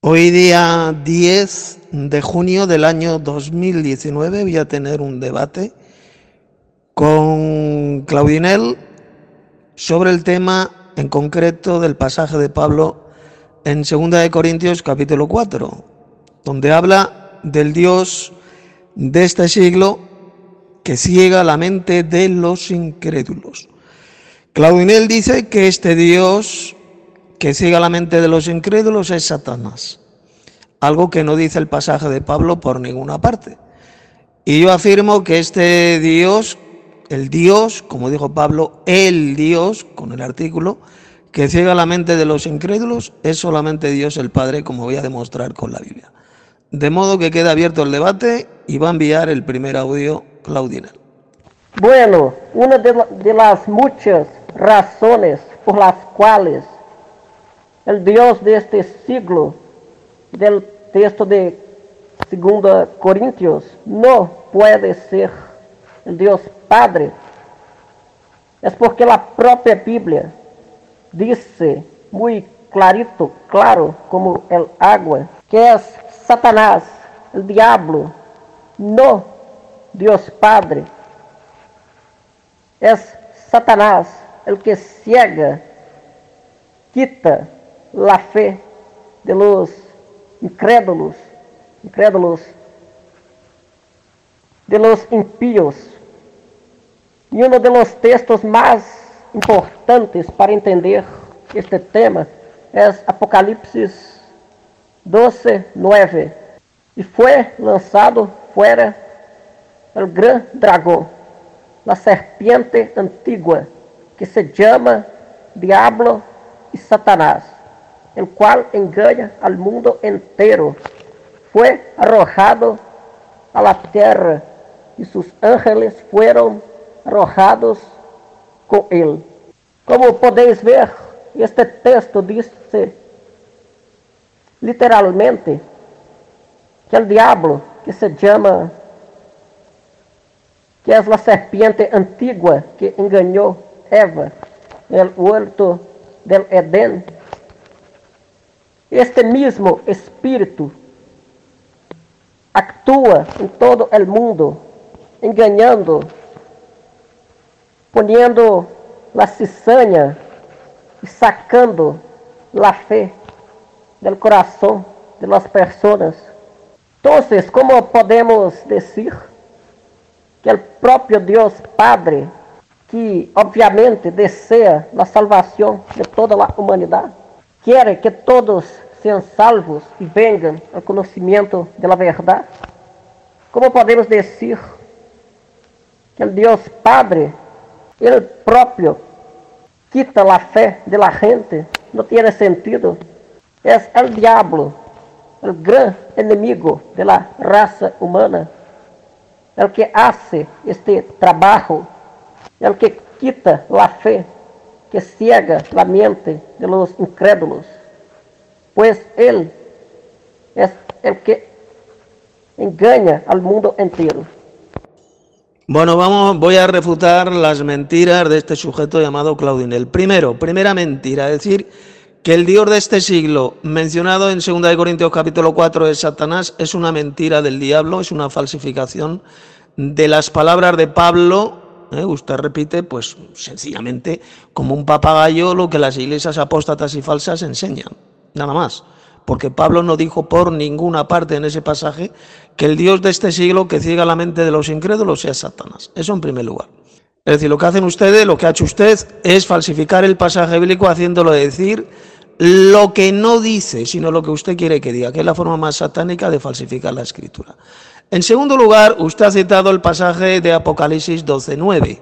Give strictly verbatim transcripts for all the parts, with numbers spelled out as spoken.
Hoy día diez de junio del año dos mil diecinueve voy a tener un debate con Claudinel sobre el tema en concreto del pasaje de Pablo en segunda de Corintios capítulo cuatro, donde habla del Dios de este siglo que ciega la mente de los incrédulos. Claudinel dice que este Dios que ciega la mente de los incrédulos es Satanás, algo que no dice el pasaje de Pablo por ninguna parte. Y yo afirmo que este Dios, el Dios, como dijo Pablo, el Dios, con el artículo, que ciega la mente de los incrédulos, es solamente Dios el Padre, como voy a demostrar con la Biblia. De modo que queda abierto el debate y va a enviar el primer audio Claudinel. Bueno, una de, la, de las muchas razones por las cuales el Dios de este siglo, del texto de segunda Corintios, no puede ser el Dios Padre, es porque la propia Biblia dice muy clarito, claro como el agua, que es Satanás, el diablo, no Dios Padre. Es Satanás el que ciega, quita la fe de los incrédulos, incrédulos, de los impíos. Y uno de los textos más importantes para entender este tema es Apocalipsis doce, nueve. Y fue lanzado fuera el gran dragón, la serpiente antigua, que se llama Diablo y Satanás, el cual engaña al mundo entero. Fue arrojado a la tierra y sus ángeles fueron arrojados con él. Como podéis ver, este texto dice literalmente que el diablo, que se llama, que es la serpiente antigua que engañó Eva en el huerto del Edén, este mismo espíritu actúa en todo el mundo, engañando, poniendo la cizaña y sacando la fe del corazón de las personas. Entonces, ¿cómo podemos decir que el propio Dios Padre, que obviamente desea la salvación de toda la humanidad, quiere que todos sean salvos y vengan al conocimiento de la verdad? ¿Cómo podemos decir que el Dios Padre, Él propio, quita la fe de la gente? No tiene sentido. Es el diablo, el gran enemigo de la raza humana, el que hace este trabajo, el que quita la fe, que ciega la mente de los incrédulos, pues Él es el que engaña al mundo entero. Bueno, vamos, voy a refutar las mentiras de este sujeto llamado Claudinel. Primero, primera mentira, es decir, que el Dios de este siglo, mencionado en segunda de Corintios capítulo cuatro, es Satanás, es una mentira del diablo, es una falsificación de las palabras de Pablo. ¿Eh? Usted repite, pues sencillamente, como un papagayo, lo que las iglesias apóstatas y falsas enseñan, nada más. Porque Pablo no dijo por ninguna parte en ese pasaje que el Dios de este siglo que ciega la mente de los incrédulos sea Satanás. Eso en primer lugar. Es decir, lo que hacen ustedes, lo que ha hecho usted, es falsificar el pasaje bíblico haciéndolo decir lo que no dice, sino lo que usted quiere que diga, que es la forma más satánica de falsificar la Escritura. En segundo lugar, usted ha citado el pasaje de Apocalipsis doce, nueve.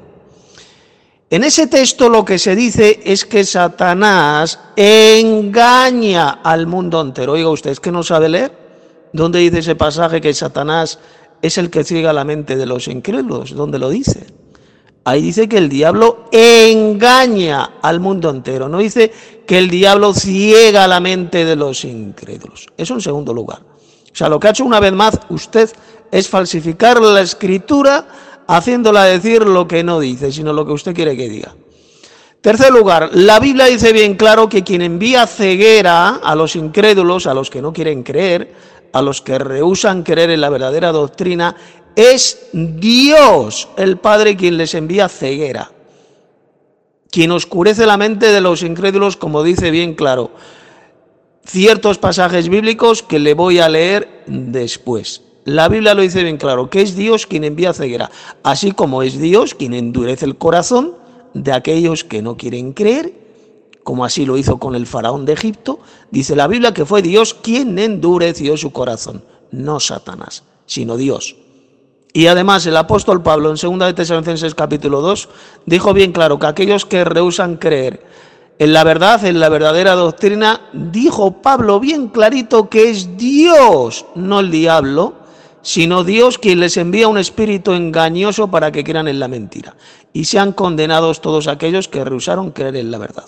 En ese texto lo que se dice es que Satanás engaña al mundo entero. Oiga usted, ¿es que no sabe leer? ¿Dónde dice ese pasaje que Satanás es el que ciega la mente de los incrédulos? ¿Dónde lo dice? Ahí dice que el diablo engaña al mundo entero. No dice que el diablo ciega la mente de los incrédulos. Eso en segundo lugar. O sea, lo que ha hecho una vez más usted es falsificar la Escritura haciéndola decir lo que no dice, sino lo que usted quiere que diga. Tercer lugar, la Biblia dice bien claro que quien envía ceguera a los incrédulos, a los que no quieren creer, a los que rehúsan creer en la verdadera doctrina, es Dios, el Padre, quien les envía ceguera, quien oscurece la mente de los incrédulos, como dice bien claro ciertos pasajes bíblicos que le voy a leer después. La Biblia lo dice bien claro, que es Dios quien envía ceguera, así como es Dios quien endurece el corazón de aquellos que no quieren creer, como así lo hizo con el faraón de Egipto. Dice la Biblia que fue Dios quien endureció su corazón, no Satanás, sino Dios. Y además el apóstol Pablo en segunda de Tesalonicenses capítulo dos dijo bien claro que aquellos que rehúsan creer en la verdad, en la verdadera doctrina, dijo Pablo bien clarito que es Dios, no el diablo, sino Dios quien les envía un espíritu engañoso para que crean en la mentira. Y sean condenados todos aquellos que rehusaron creer en la verdad.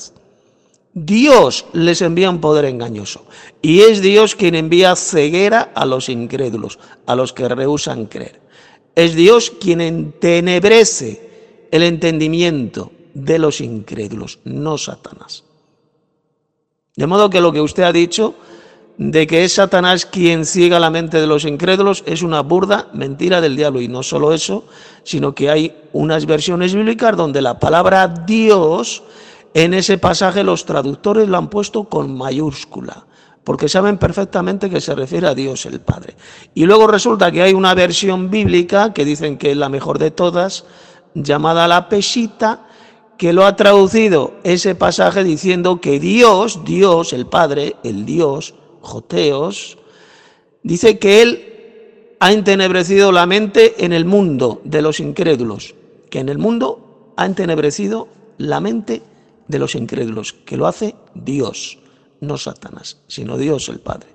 Dios les envía un poder engañoso. Y es Dios quien envía ceguera a los incrédulos, a los que rehusan creer. Es Dios quien entenebrece el entendimiento de los incrédulos, no Satanás. De modo que lo que usted ha dicho de que es Satanás quien ciega la mente de los incrédulos es una burda mentira del diablo. Y no solo eso, sino que hay unas versiones bíblicas donde la palabra Dios, en ese pasaje los traductores lo han puesto con mayúscula, porque saben perfectamente que se refiere a Dios el Padre. Y luego resulta que hay una versión bíblica que dicen que es la mejor de todas, llamada la Pesita, que lo ha traducido ese pasaje diciendo que Dios, Dios el Padre, el Dios, Joteos, dice que Él ha entenebrecido la mente en el mundo de los incrédulos, que en el mundo ha entenebrecido la mente de los incrédulos, que lo hace Dios, no Satanás, sino Dios el Padre.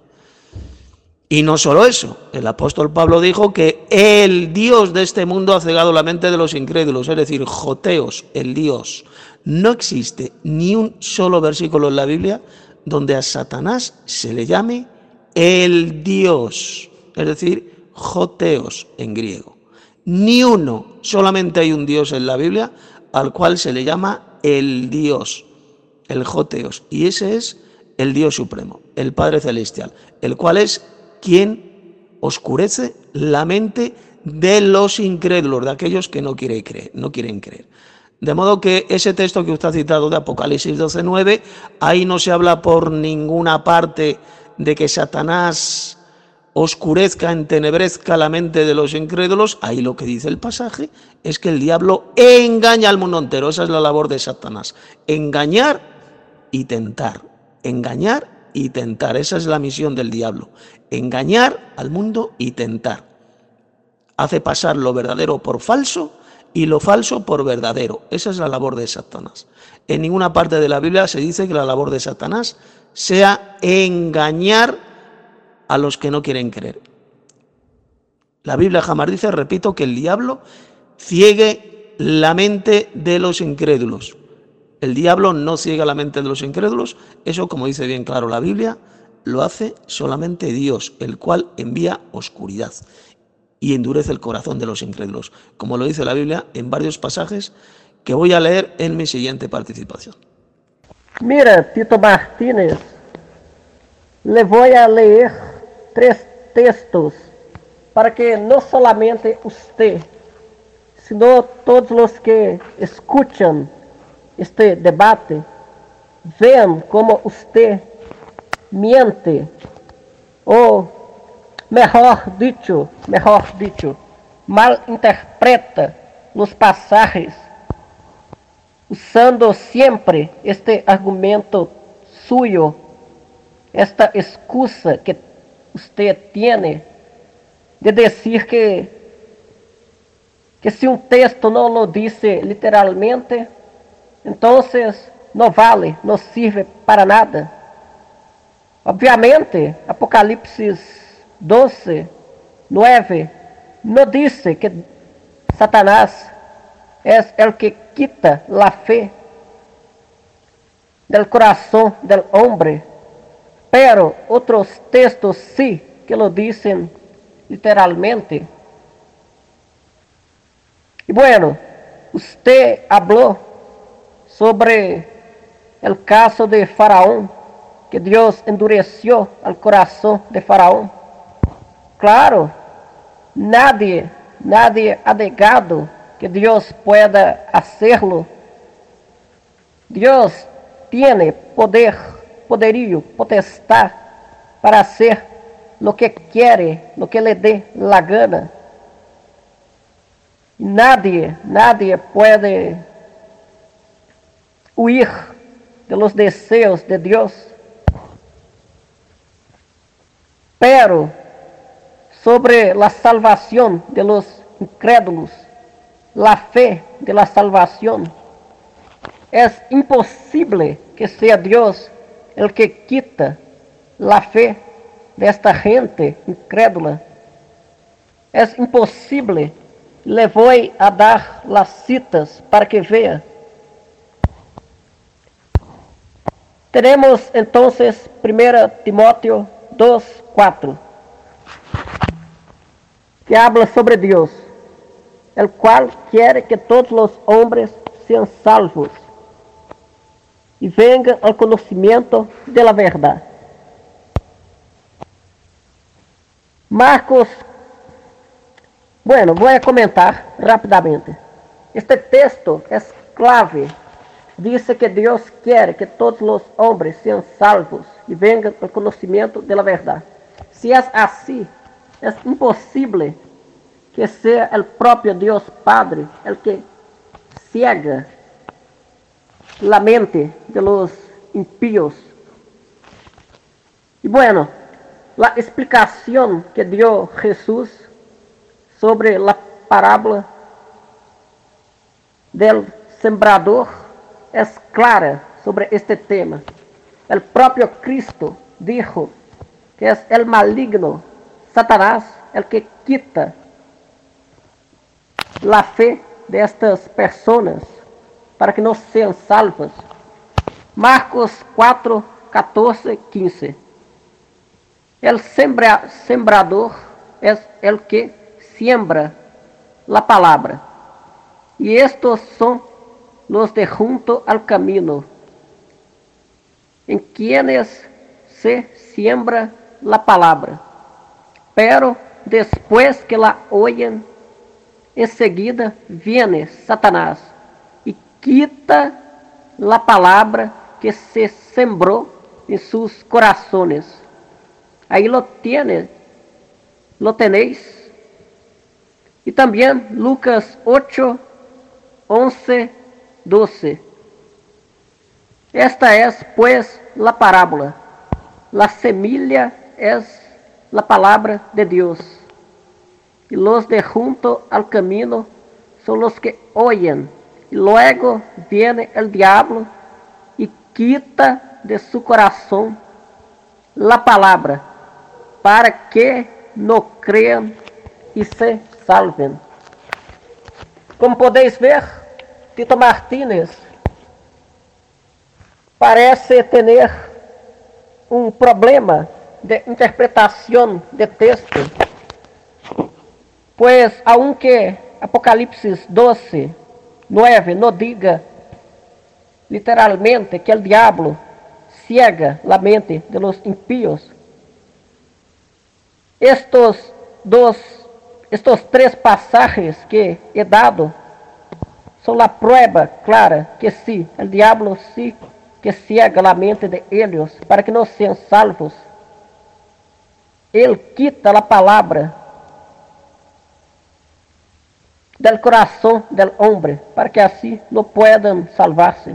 Y no solo eso, el apóstol Pablo dijo que el Dios de este mundo ha cegado la mente de los incrédulos, es decir, Joteos, el Dios. No existe ni un solo versículo en la Biblia donde a Satanás se le llame el Dios, es decir, Joteos en griego. Ni uno, solamente hay un Dios en la Biblia al cual se le llama el Dios, el Joteos, y ese es el Dios supremo, el Padre Celestial, el cual es quien oscurece la mente de los incrédulos, de aquellos que no quieren creer, no quieren creer. De modo que ese texto que usted ha citado de Apocalipsis doce nueve, ahí no se habla por ninguna parte de que Satanás oscurezca, entenebrezca la mente de los incrédulos. Ahí lo que dice el pasaje es que el diablo engaña al mundo entero. Esa es la labor de Satanás, engañar y tentar, engañar y tentar. Esa es la misión del diablo, engañar al mundo y tentar. Hace pasar lo verdadero por falso y lo falso por verdadero. Esa es la labor de Satanás. En ninguna parte de la Biblia se dice que la labor de Satanás sea engañar a los que no quieren creer. La Biblia jamás dice, repito, que el diablo ciegue la mente de los incrédulos. El diablo no ciega la mente de los incrédulos. Eso, como dice bien claro la Biblia, lo hace solamente Dios, el cual envía oscuridad y endurece el corazón de los incrédulos, como lo dice la Biblia en varios pasajes que voy a leer en mi siguiente participación. Mira, Tito Martínez, le voy a leer tres textos para que no solamente usted, sino todos los que escuchan este debate, vean cómo usted miente, o mejor dicho, mejor dicho, malinterpreta los pasajes, usando siempre este argumento suyo, esta excusa que usted tiene de decir que, que si un texto no lo dice literalmente, entonces no vale, no sirve para nada. Obviamente, Apocalipsis doce, nueve, no dice que Satanás es el que quita la fe del corazón del hombre, pero otros textos sí que lo dicen literalmente. Y bueno, usted habló sobre el caso de Faraón, que Dios endureció el corazón de Faraón. Claro, nadie, nadie ha negado que Dios pueda hacerlo. Dios tiene poder, poderío, potestad para hacer lo que quiere, lo que le dé la gana. Y nadie, nadie puede huir de los deseos de Dios. Pero sobre la salvación de los incrédulos, la fe de la salvación, es imposible que sea Dios el que quita la fe de esta gente incrédula. Es imposible. Le voy a dar las citas para que vea. Tenemos entonces primera Timoteo dos, cuatro, que habla sobre Dios, el cual quiere que todos los hombres sean salvos y vengan al conocimiento de la verdad. Marcos, bueno, voy a comentar rápidamente. Este texto es clave. Dice que Dios quiere que todos los hombres sean salvos y vengan al conocimiento de la verdad. Si es así, es imposible que sea el propio Dios Padre el que ciega la mente de los impíos. Y bueno, la explicación que dio Jesús sobre la parábola del sembrador es clara sobre este tema. El propio Cristo dijo que es el maligno, Satanás, el que quita la fe de estas personas para que no sean salvas. Marcos cuatro, catorce, quince. El sembra, sembrador es el que siembra la palabra. Y estos son los de junto al camino, en quienes se siembra la palabra. Pero después que la oyen, enseguida viene Satanás y quita la palabra que se sembró en sus corazones. Ahí lo tiene, lo tenéis. Y también Lucas ocho, once, doce. Esta es pues la parábola. La semilla es la palabra de Dios. Y los de junto al camino son los que oyen. Y luego viene el diablo y quita de su corazón la palabra, para que no crean y se salven. Como podéis ver, Tito Martínez parece tener un problema de interpretación de texto, pues aunque Apocalipsis doce, nueve no diga literalmente que el diablo ciega la mente de los impíos, estos dos, estos tres pasajes que he dado son la prueba clara que sí, el diablo sí que ciega la mente de ellos para que no sean salvos. Él quita la palabra del corazón del hombre para que así no puedan salvarse.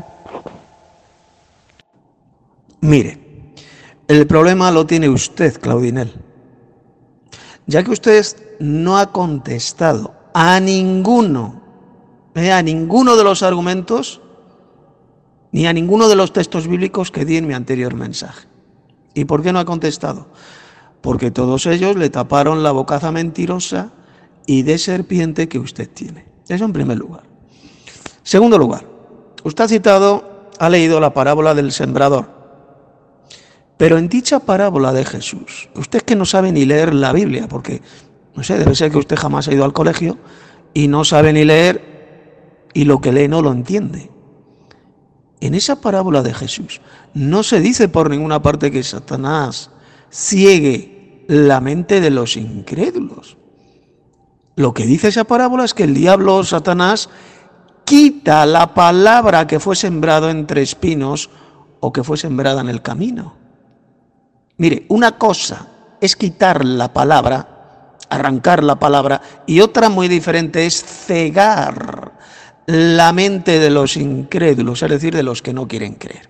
Mire, el problema lo tiene usted, Claudinel, ya que usted no ha contestado a ninguno, eh, a ninguno de los argumentos, ni a ninguno de los textos bíblicos que di en mi anterior mensaje. ¿Y por qué no ha contestado? Porque todos ellos le taparon la bocaza mentirosa y de serpiente que usted tiene. Eso en primer lugar. Segundo lugar, usted ha citado, ha leído la parábola del sembrador. Pero en dicha parábola de Jesús, usted es que no sabe ni leer la Biblia, porque, no sé, debe ser que usted jamás ha ido al colegio y no sabe ni leer y lo que lee no lo entiende. En esa parábola de Jesús no se dice por ninguna parte que Satanás ciegue la mente de los incrédulos. Lo que dice esa parábola es que el diablo, Satanás, quita la palabra que fue sembrado entre espinos o que fue sembrada en el camino. Mire, una cosa es quitar la palabra, arrancar la palabra, y otra muy diferente es cegar la mente de los incrédulos, es decir, de los que no quieren creer.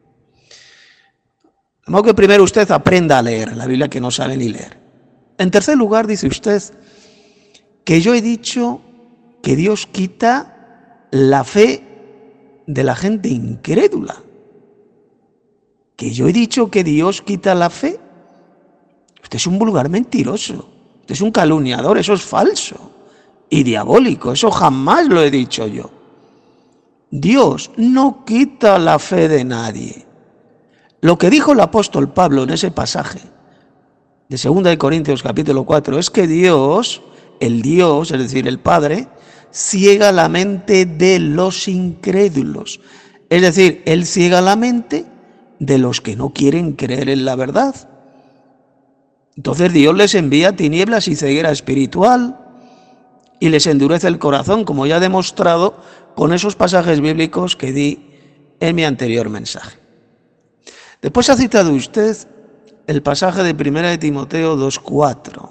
De modo que primero usted aprenda a leer la Biblia, que no sabe ni leer. En tercer lugar, dice usted que yo he dicho que Dios quita la fe de la gente incrédula. Que yo he dicho que Dios quita la fe. Usted es un vulgar mentiroso. Usted es un calumniador, eso es falso y diabólico, eso jamás lo he dicho yo. Dios no quita la fe de nadie. Lo que dijo el apóstol Pablo en ese pasaje de segunda de Corintios capítulo cuatro es que Dios, el Dios, es decir, el Padre, ciega la mente de los incrédulos. Es decir, Él ciega la mente de los que no quieren creer en la verdad. Entonces Dios les envía tinieblas y ceguera espiritual y les endurece el corazón, como ya he demostrado con esos pasajes bíblicos que di en mi anterior mensaje. Después ha citado usted el pasaje de primera de Timoteo dos cuatro,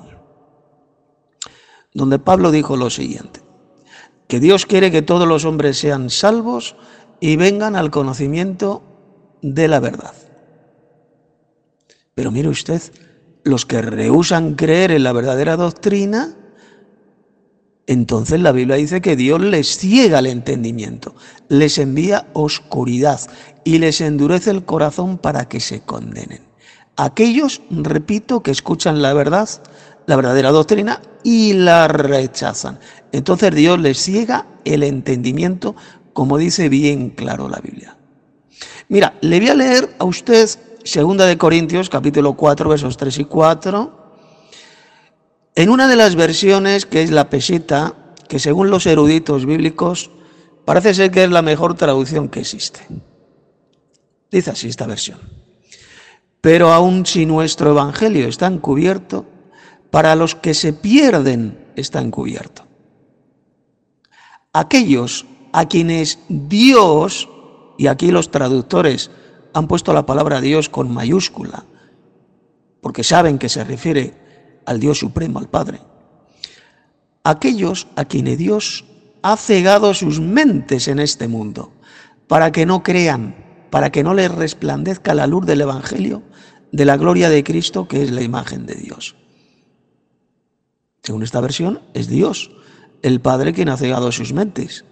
donde Pablo dijo lo siguiente: que Dios quiere que todos los hombres sean salvos y vengan al conocimiento de la verdad. Pero mire usted, los que rehúsan creer en la verdadera doctrina, entonces la Biblia dice que Dios les ciega el entendimiento, les envía oscuridad y les endurece el corazón para que se condenen. Aquellos, repito, que escuchan la verdad, la verdadera doctrina, y la rechazan. Entonces Dios les ciega el entendimiento, como dice bien claro la Biblia. Mira, le voy a leer a usted segunda de Corintios, capítulo cuatro, versos tres y cuatro, en una de las versiones que es la Peseta, que según los eruditos bíblicos parece ser que es la mejor traducción que existe. Dice así esta versión: pero aun si nuestro evangelio está encubierto, para los que se pierden está encubierto. Aquellos a quienes Dios, y aquí los traductores han puesto la palabra Dios con mayúscula, porque saben que se refiere al Dios supremo, al Padre. Aquellos a quienes Dios ha cegado sus mentes en este mundo, para que no crean, para que no les resplandezca la luz del Evangelio, de la gloria de Cristo, que es la imagen de Dios. Según esta versión, es Dios, el Padre, quien ha cegado sus mentes.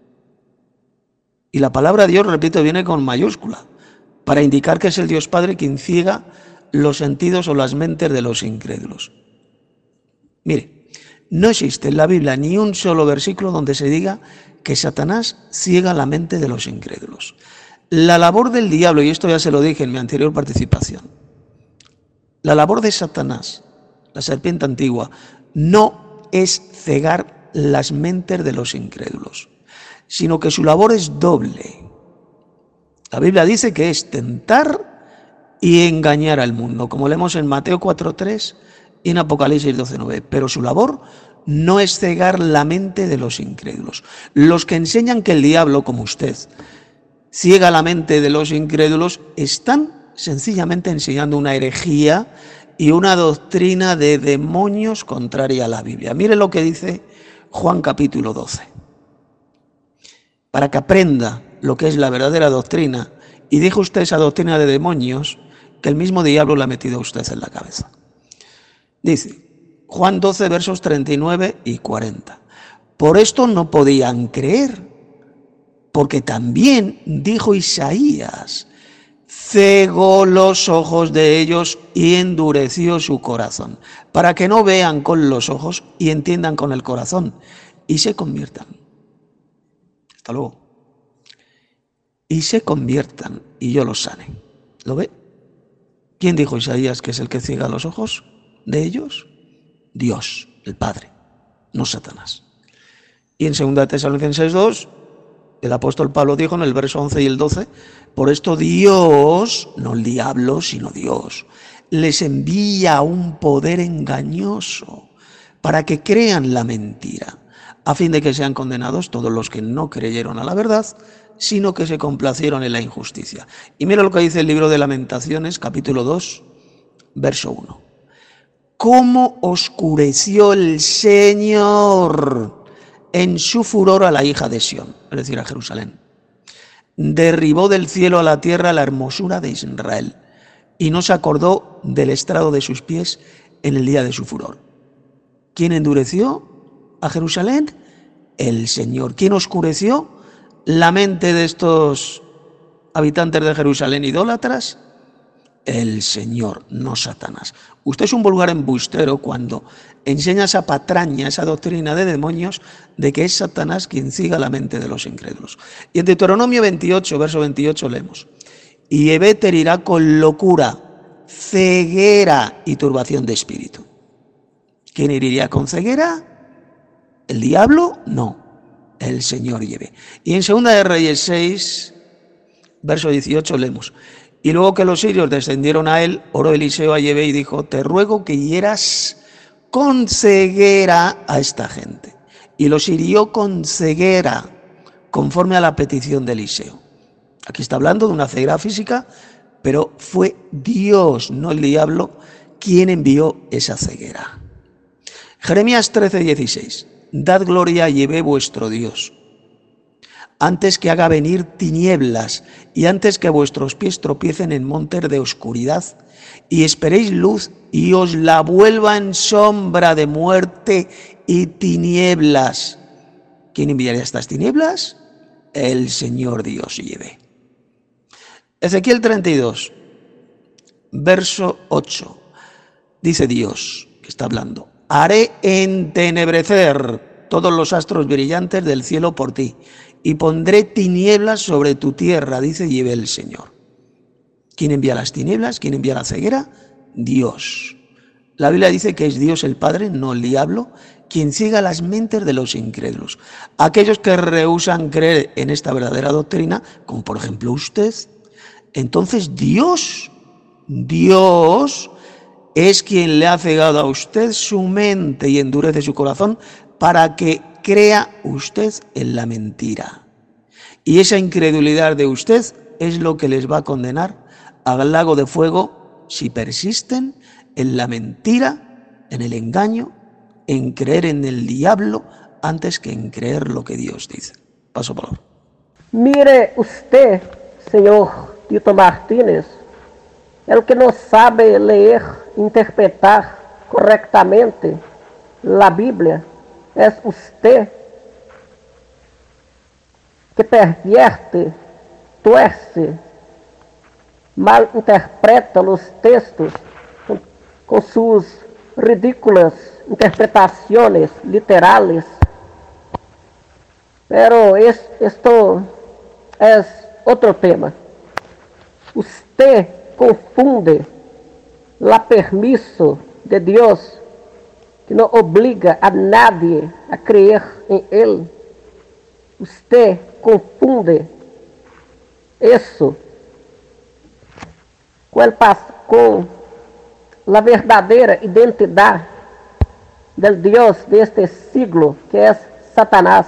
Y la palabra Dios, repito, viene con mayúscula, para indicar que es el Dios Padre quien ciega los sentidos o las mentes de los incrédulos. Mire, no existe en la Biblia ni un solo versículo donde se diga que Satanás ciega la mente de los incrédulos. La labor del diablo, y esto ya se lo dije en mi anterior participación, la labor de Satanás, la serpiente antigua, no es cegar las mentes de los incrédulos, sino que su labor es doble. La Biblia dice que es tentar y engañar al mundo, como leemos en Mateo cuatro tres y en Apocalipsis doce nueve. Pero su labor no es cegar la mente de los incrédulos. Los que enseñan que el diablo, como usted, ciega la mente de los incrédulos, están sencillamente enseñando una herejía y una doctrina de demonios contraria a la Biblia. Mire lo que dice Juan capítulo doce. Para que aprenda lo que es la verdadera doctrina y deje usted esa doctrina de demonios que el mismo diablo le ha metido a usted en la cabeza. Dice Juan doce, versos treinta y nueve y cuarenta. Por esto no podían creer, porque también dijo Isaías: cegó los ojos de ellos y endureció su corazón, para que no vean con los ojos y entiendan con el corazón y se conviertan. Hasta luego. Y se conviertan y yo los sane. ¿Lo ve? ¿Quién dijo Isaías que es el que ciega los ojos de ellos? Dios, el Padre, no Satanás. Y en segunda Tesalonicenses dos, El apóstol Pablo dijo en el verso once y el doce, por esto Dios, no el diablo, sino Dios, les envía un poder engañoso para que crean la mentira, a fin de que sean condenados todos los que no creyeron a la verdad, sino que se complacieron en la injusticia. Y mira lo que dice el libro de Lamentaciones, capítulo dos, verso uno. ¿Cómo oscureció el Señor en su furor a la hija de Sión, es decir, a Jerusalén? Derribó del cielo a la tierra la hermosura de Israel y no se acordó del estrado de sus pies en el día de su furor. ¿Quién endureció a Jerusalén? El Señor. ¿Quién oscureció la mente de estos habitantes de Jerusalén idólatras? El Señor, no Satanás. Usted es un vulgar embustero cuando enseña esa patraña, esa doctrina de demonios de que es Satanás quien ciega la mente de los incrédulos. Y en Deuteronomio veintiocho, verso veintiocho leemos, y Ebeter irá con locura, ceguera y turbación de espíritu. ¿Quién iría con ceguera? ¿El diablo? No, el Señor lleve. Y en Segunda de Reyes seis, verso dieciocho leemos, y luego que los sirios descendieron a él, oró Eliseo a Yahvé y dijo, te ruego que hieras con ceguera a esta gente. Y los hirió con ceguera, conforme a la petición de Eliseo. Aquí está hablando de una ceguera física, pero fue Dios, no el diablo, quien envió esa ceguera. Jeremías trece, dieciséis. Dad gloria a Yahvé vuestro Dios, antes que haga venir tinieblas y antes que vuestros pies tropiecen en montes de oscuridad y esperéis luz y os la vuelva en sombra de muerte y tinieblas. ¿Quién enviaría estas tinieblas? El Señor Dios Yahvé. Ezequiel treinta y dos, verso ocho. Dice Dios, que está hablando, haré entenebrecer todos los astros brillantes del cielo por ti, y pondré tinieblas sobre tu tierra, dice Yahvé el Señor. ¿Quién envía las tinieblas? ¿Quién envía la ceguera? Dios. La Biblia dice que es Dios el Padre, no el diablo, quien ciega las mentes de los incrédulos. Aquellos que rehúsan creer en esta verdadera doctrina, como por ejemplo usted, entonces Dios, Dios es quien le ha cegado a usted su mente y endurece su corazón para que crea usted en la mentira. Y esa incredulidad de usted es lo que les va a condenar al lago de fuego si persisten en la mentira, en el engaño, en creer en el diablo antes que en creer lo que Dios dice. Paso palabra. Mire usted, señor Tito Martínez, el que no sabe leer, interpretar correctamente la Biblia, es usted que pervierte, tuerce, malinterpreta los textos con, con sus ridículas interpretaciones literales. Pero es, esto es otro tema. Usted confunde la permiso de Dios, que no obliga a nadie a creer en Él. Usted confunde eso con, el, con la verdadera identidad del Dios de este siglo, que es Satanás.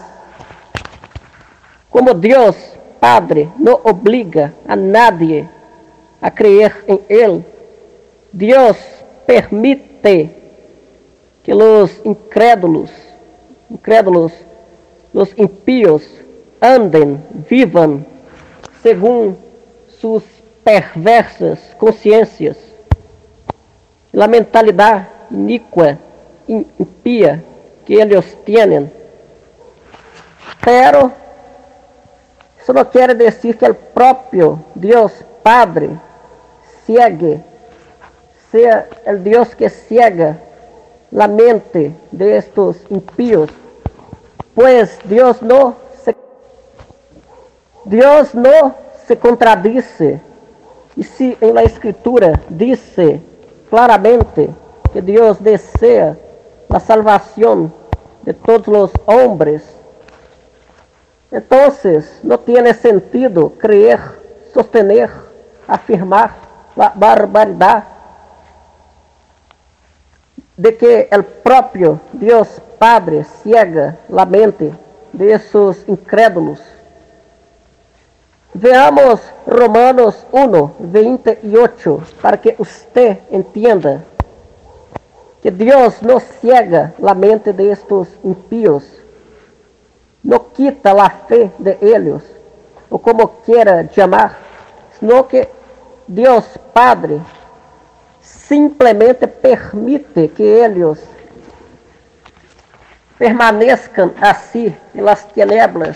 Como Dios Padre no obliga a nadie a creer en Él, Dios permite que los incrédulos, incrédulos, los impíos, anden, vivan según sus perversas consciências. La mentalidad inicua, impía que ellos tienen. Pero eso no quiere decir que el propio Dios Padre ciegue, sea el Dios que ciega la mente de estos impíos, pues Dios no se, Dios no se contradice. Y si en la Escritura dice claramente que Dios desea la salvación de todos los hombres, Entonces, no tiene sentido creer, sostener, afirmar la barbaridad de que el propio Dios Padre ciega la mente de esos incrédulos. Veamos Romanos uno, veintiocho, para que usted entienda que Dios no ciega la mente de estos impíos, no quita la fe de ellos, o como quiera llamar, sino que Dios Padre simplesmente permite que ellos permanezcan así en las tinieblas,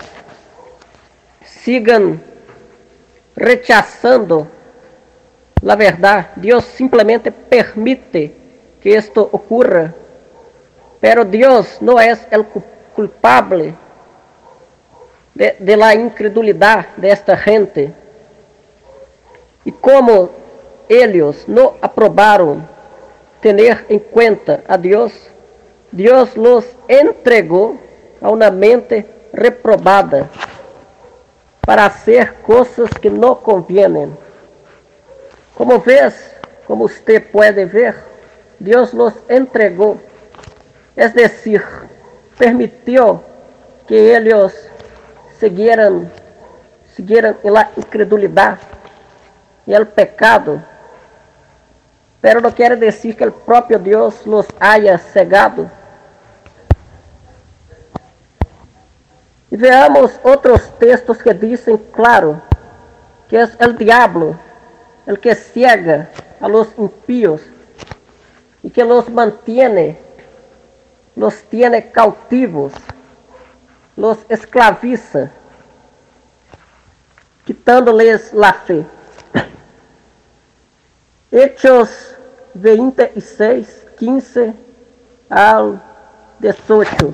sigan rechazando la verdad. Dios simplemente permite que esto ocurra, pero Dios no es el culpable de, de la incredulidad de esta gente. Y como ellos no aprobaron tener en cuenta a Dios, Dios los entregó a una mente reprobada para hacer cosas que no convienen. Como ves, como usted puede ver, Dios los entregó, es decir, permitió que ellos siguieran, siguieran en la incredulidad y el pecado, pero no quiere decir que el propio Dios los haya cegado. Y veamos otros textos que dicen claro que es el diablo el que ciega a los impíos y que los mantiene, los tiene cautivos, los esclaviza, quitándoles la fe. Hechos veintiséis, quince al dieciocho.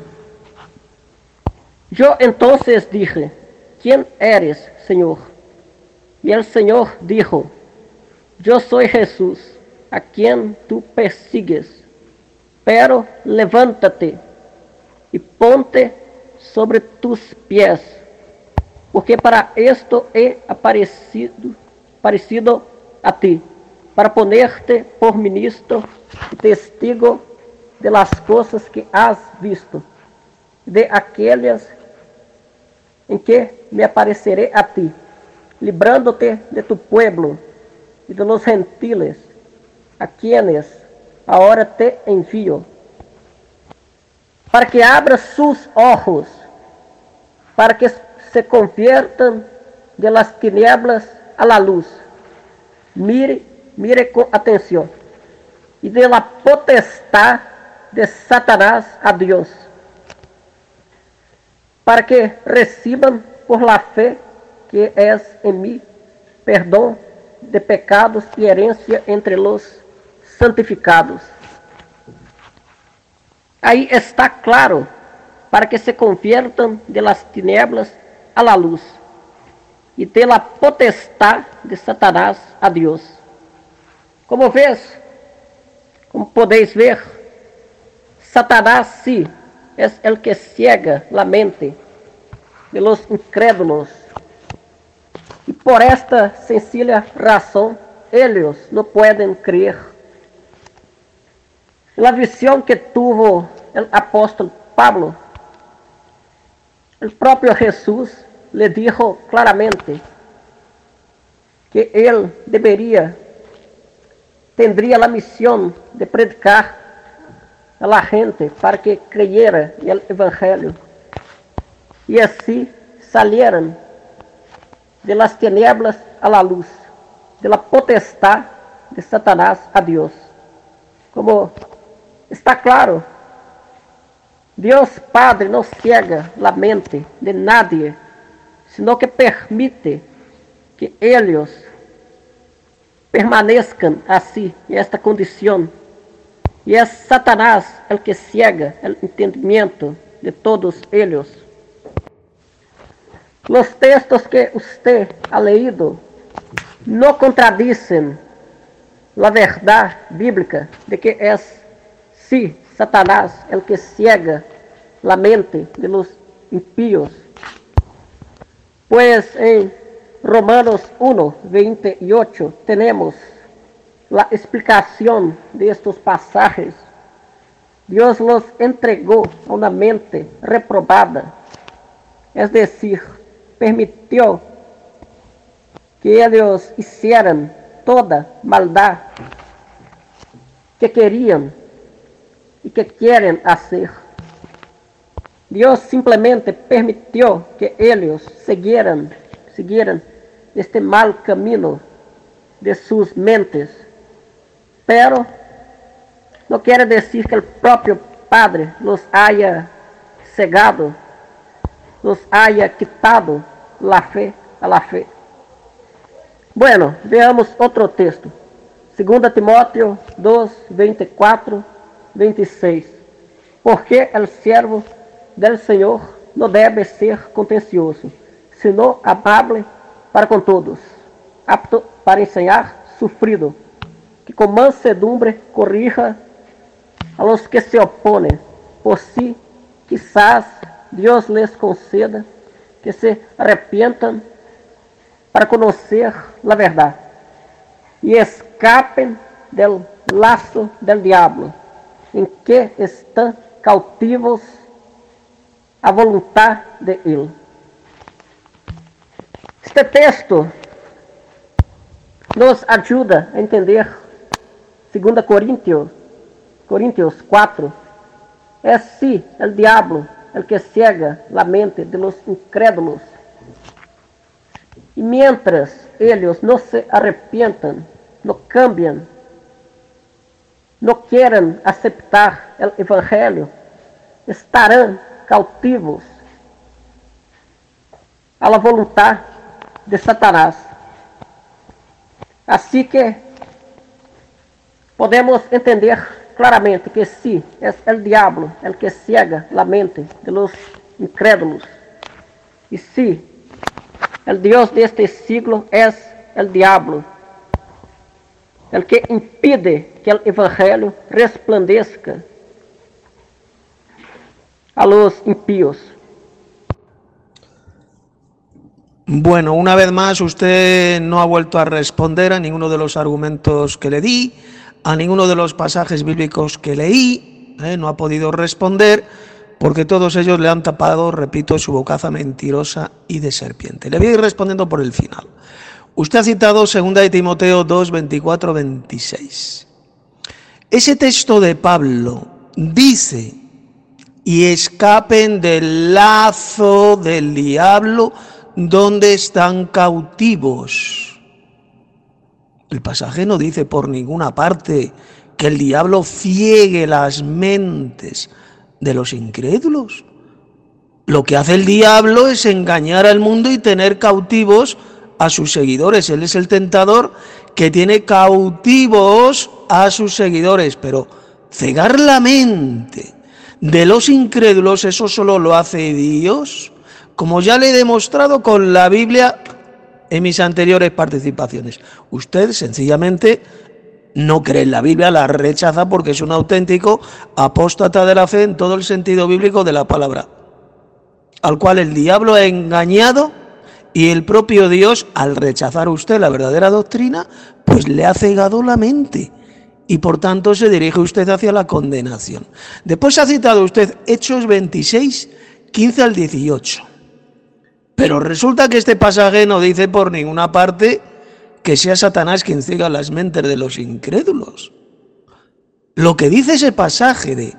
Yo entonces dije, ¿quién eres, Señor? Y el Señor dijo, yo soy Jesús, a quien tú persigues, pero levántate y ponte sobre tus pies, porque para esto he aparecido, aparecido a ti, para ponerte por ministro y testigo de las cosas que has visto, de aquellas en que me apareceré a ti, librándote de tu pueblo y de los gentiles, a quienes ahora te envío, para que abra sus ojos, para que se conviertan de las tinieblas a la luz. Mire, mire con atención, y de la potestad de Satanás a Dios, para que reciban por la fe que es en mí perdón de pecados y herencia entre los santificados. Ahí está claro, para que se conviertan de las tinieblas a la luz y de la potestad de Satanás a Dios. Como ves, como podéis ver, Satanás sí es el que ciega la mente de los incrédulos. Y por esta sencilla razón, ellos no pueden creer. La visión que tuvo el apóstol Pablo, el propio Jesús le dijo claramente que él debería, tendría la misión de predicar a la gente para que creyera en el Evangelio y así salieran de las tinieblas a la luz, de la potestad de Satanás a Dios. Como está claro, Dios Padre no ciega la mente de nadie, sino que permite que ellos permanezcan así, en esta condición. Y es Satanás el que ciega el entendimiento de todos ellos. Los textos que usted ha leído no contradicen la verdad bíblica de que es, sí, Satanás el que ciega la mente de los impíos. Pues en Romanos uno, veintiocho tenemos la explicación de estos pasajes. Dios los entregó a una mente reprobada, es decir, permitió que ellos hicieran toda maldad que querían y que quieren hacer. Dios simplemente permitió que ellos siguieran, siguieran este mal camino de sus mentes, pero no quiere decir que el propio Padre los haya cegado, los haya quitado la fe a la fe. Bueno, veamos otro texto. Segunda Timoteo dos, veinticuatro, veintiséis. Porque el siervo del Señor no debe ser contencioso, sino amable para con todos, apto para enseñar, sufrido, que con mansedumbre corrija a los que se oponen, por si quizás Dios les conceda que se arrepientan para conocer la verdad y escapen del lazo del diablo, en que están cautivos a voluntad de él. Este texto nos ayuda a entender segunda Corintios, Corintios cuatro, es sí el diablo el que ciega la mente de los incrédulos. Y mientras ellos no se arrepientan, no cambian, no quieren aceptar el Evangelio, estarán cautivos a la voluntad de Satanás. Así que podemos entender claramente que sí, es el diablo el que ciega la mente de los incrédulos. Y sí, el Dios de este siglo es el diablo, el que impide que el Evangelio resplandezca a los impíos. Bueno, una vez más usted no ha vuelto a responder a ninguno de los argumentos que le di, a ninguno de los pasajes bíblicos que leí, ¿eh? No ha podido responder porque todos ellos le han tapado, repito, su bocaza mentirosa y de serpiente. Le voy a ir respondiendo por el final. Usted ha citado segunda de Timoteo dos, veinticuatro, veintiséis. Ese texto de Pablo dice: y escapen del lazo del diablo donde están cautivos. El pasaje no dice por ninguna parte que el diablo ciegue las mentes de los incrédulos. Lo que hace el diablo es engañar al mundo y tener cautivos a sus seguidores. Él es el tentador que tiene cautivos a sus seguidores, pero cegar la mente de los incrédulos, eso solo lo hace Dios, como ya le he demostrado con la Biblia en mis anteriores participaciones. Usted sencillamente no cree en la Biblia, la rechaza porque es un auténtico apóstata de la fe en todo el sentido bíblico de la palabra, al cual el diablo ha engañado, y el propio Dios, al rechazar usted la verdadera doctrina, pues le ha cegado la mente. Y por tanto se dirige usted hacia la condenación. Después ha citado usted Hechos veintiséis, quince al dieciocho. Pero resulta que este pasaje no dice por ninguna parte que sea Satanás quien ciega las mentes de los incrédulos. Lo que dice ese pasaje de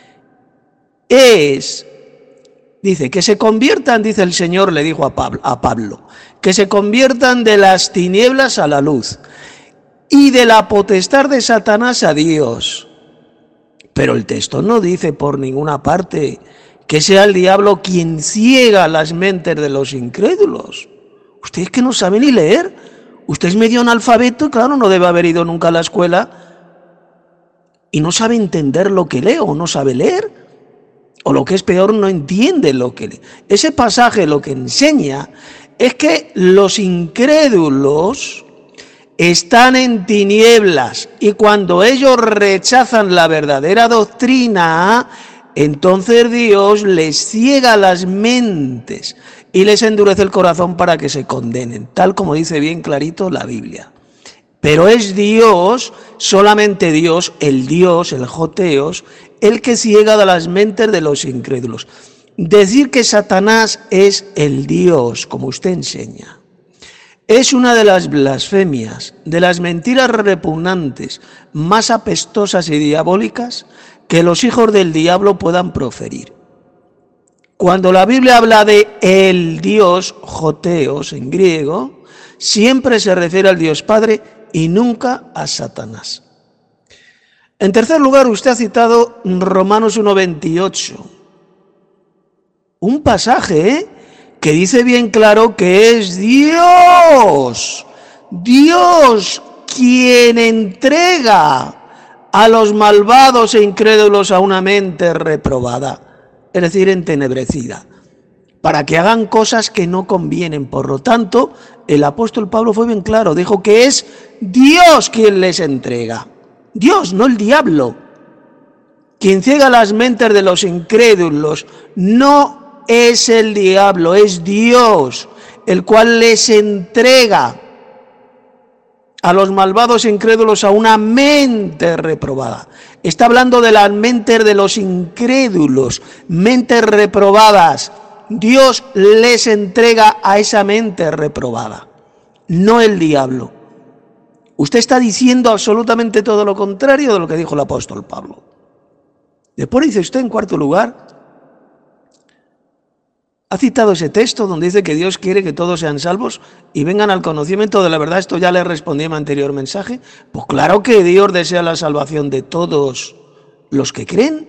es, dice, que se conviertan, dice el Señor, le dijo a Pablo, a Pablo, que se conviertan de las tinieblas a la luz y de la potestad de Satanás a Dios. Pero el texto no dice por ninguna parte que sea el diablo quien ciega las mentes de los incrédulos. Usted es que no sabe ni leer. Usted es medio analfabeto, claro, no debe haber ido nunca a la escuela y no sabe entender lo que lee, o no sabe leer, o lo que es peor, no entiende lo que lee. Ese pasaje lo que enseña es que los incrédulos están en tinieblas, y cuando ellos rechazan la verdadera doctrina, entonces Dios les ciega las mentes y les endurece el corazón para que se condenen, tal como dice bien clarito la Biblia. Pero es Dios, solamente Dios, el Dios, el Joteos, el que ciega de las mentes de los incrédulos. Decir que Satanás es el Dios, como usted enseña, es una de las blasfemias, de las mentiras repugnantes, más apestosas y diabólicas que los hijos del diablo puedan proferir. Cuando la Biblia habla de el Dios, Joteos en griego, siempre se refiere al Dios Padre y nunca a Satanás. En tercer lugar, usted ha citado Romanos uno veintiocho, un pasaje, ¿eh? que dice bien claro que es Dios, Dios quien entrega a los malvados e incrédulos a una mente reprobada, es decir, entenebrecida, para que hagan cosas que no convienen. Por lo tanto, el apóstol Pablo fue bien claro, dijo que es Dios quien les entrega, Dios, no el diablo, quien ciega las mentes de los incrédulos, no es el diablo, es Dios, el cual les entrega a los malvados incrédulos a una mente reprobada. Está hablando de las mentes de los incrédulos, mentes reprobadas. Dios les entrega a esa mente reprobada, no el diablo. Usted está diciendo absolutamente todo lo contrario de lo que dijo el apóstol Pablo. Después dice usted, en cuarto lugar, ha citado ese texto donde dice que Dios quiere que todos sean salvos y vengan al conocimiento de la verdad. Esto ya le respondí en mi anterior mensaje. Pues claro que Dios desea la salvación de todos los que creen.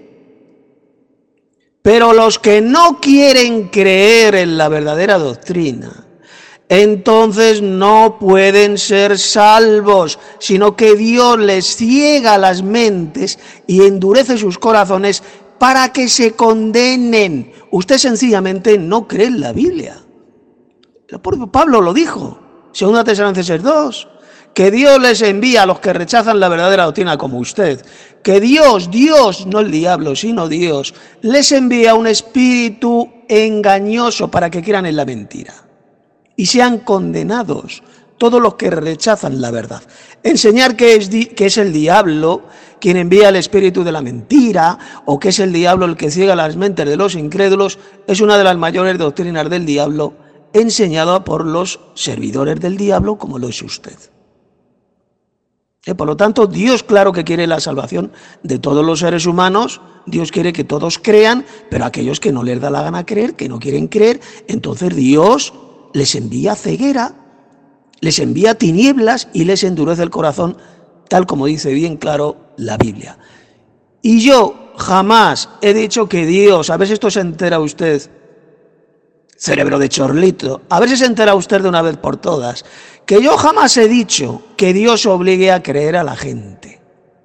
Pero los que no quieren creer en la verdadera doctrina, entonces no pueden ser salvos, sino que Dios les ciega las mentes y endurece sus corazones para que se condenen. Usted sencillamente no cree en la Biblia. El propio Pablo lo dijo, segunda Tesalonicenses dos, que Dios les envía a los que rechazan la verdadera doctrina como usted, que Dios, Dios, no el diablo, sino Dios, les envía un espíritu engañoso para que crean en la mentira y sean condenados todos los que rechazan la verdad. Enseñar que es, di- que es el diablo quien envía el espíritu de la mentira, o que es el diablo el que ciega las mentes de los incrédulos, es una de las mayores doctrinas del diablo, enseñada por los servidores del diablo, como lo es usted. Eh, por lo tanto, Dios claro que quiere la salvación de todos los seres humanos. Dios quiere que todos crean, pero aquellos que no les da la gana creer, que no quieren creer, entonces Dios les envía ceguera, les envía tinieblas y les endurece el corazón, tal como dice bien claro la Biblia. Y yo jamás he dicho que Dios, a ver si esto se entera usted, cerebro de chorlito, a ver si se entera usted de una vez por todas, que yo jamás he dicho que Dios obligue a creer a la gente.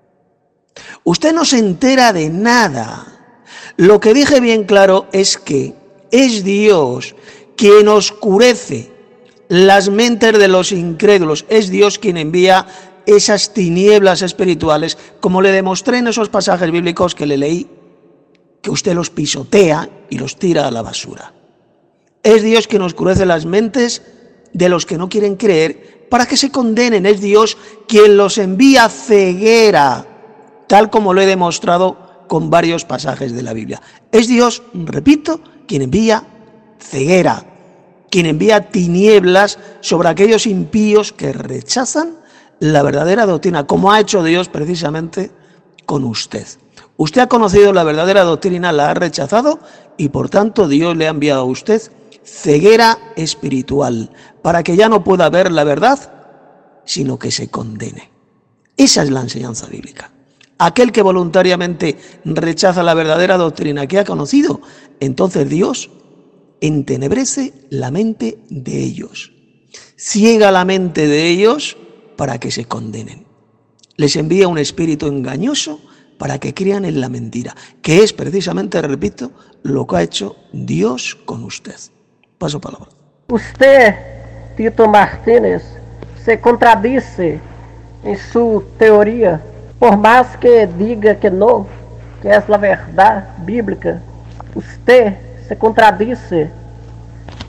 Usted no se entera de nada. Lo que dije bien claro es que es Dios quien oscurece las mentes de los incrédulos, es Dios quien envía esas tinieblas espirituales, como le demostré en esos pasajes bíblicos que le leí, que usted los pisotea y los tira a la basura. Es Dios quien oscurece las mentes de los que no quieren creer para que se condenen. Es Dios quien los envía ceguera, tal como lo he demostrado con varios pasajes de la Biblia. Es Dios, repito, quien envía ceguera, quien envía tinieblas sobre aquellos impíos que rechazan la verdadera doctrina, como ha hecho Dios precisamente con usted. Usted ha conocido la verdadera doctrina, la ha rechazado y por tanto Dios le ha enviado a usted ceguera espiritual para que ya no pueda ver la verdad, sino que se condene. Esa es la enseñanza bíblica. Aquel que voluntariamente rechaza la verdadera doctrina que ha conocido, entonces Dios entenebrece la mente de ellos, ciega la mente de ellos para que se condenen. Les envía un espíritu engañoso para que crean en la mentira, que es precisamente, repito, lo que ha hecho Dios con usted. Paso palabra. Usted, Tito Martínez, se contradice en su teoría, por más que diga que no, que es la verdad bíblica. Usted se contradice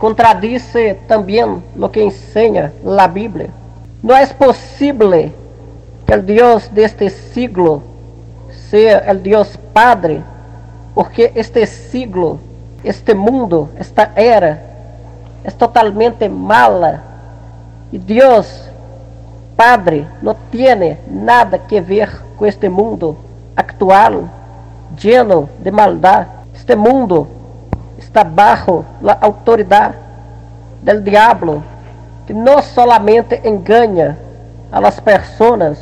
contradice también lo que enseña la Biblia. No es posible que el Dios de este siglo sea el Dios Padre, porque este siglo, este mundo, esta era es totalmente mala y Dios Padre no tiene nada que ver con este mundo actual lleno de maldad. Este mundo está bajo la autoridad del diablo, que no solamente engaña a las personas,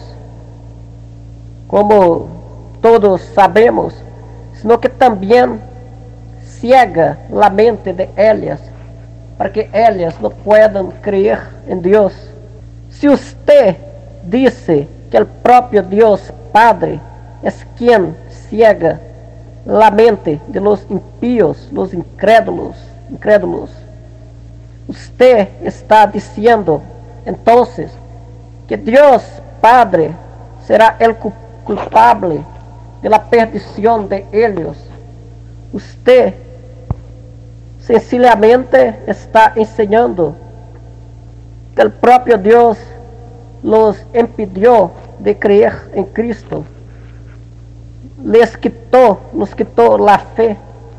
como todos sabemos, sino que también ciega la mente de ellas, para que ellas no puedan creer en Dios. Si usted dice que el propio Dios Padre es quien ciega la mente de los impíos, los incrédulos, incrédulos, usted está diciendo entonces que Dios Padre será el culpable de la perdición de ellos. Usted sencillamente está enseñando que el propio Dios los impidió de creer en Cristo. Les quitó, nos quitó la fe.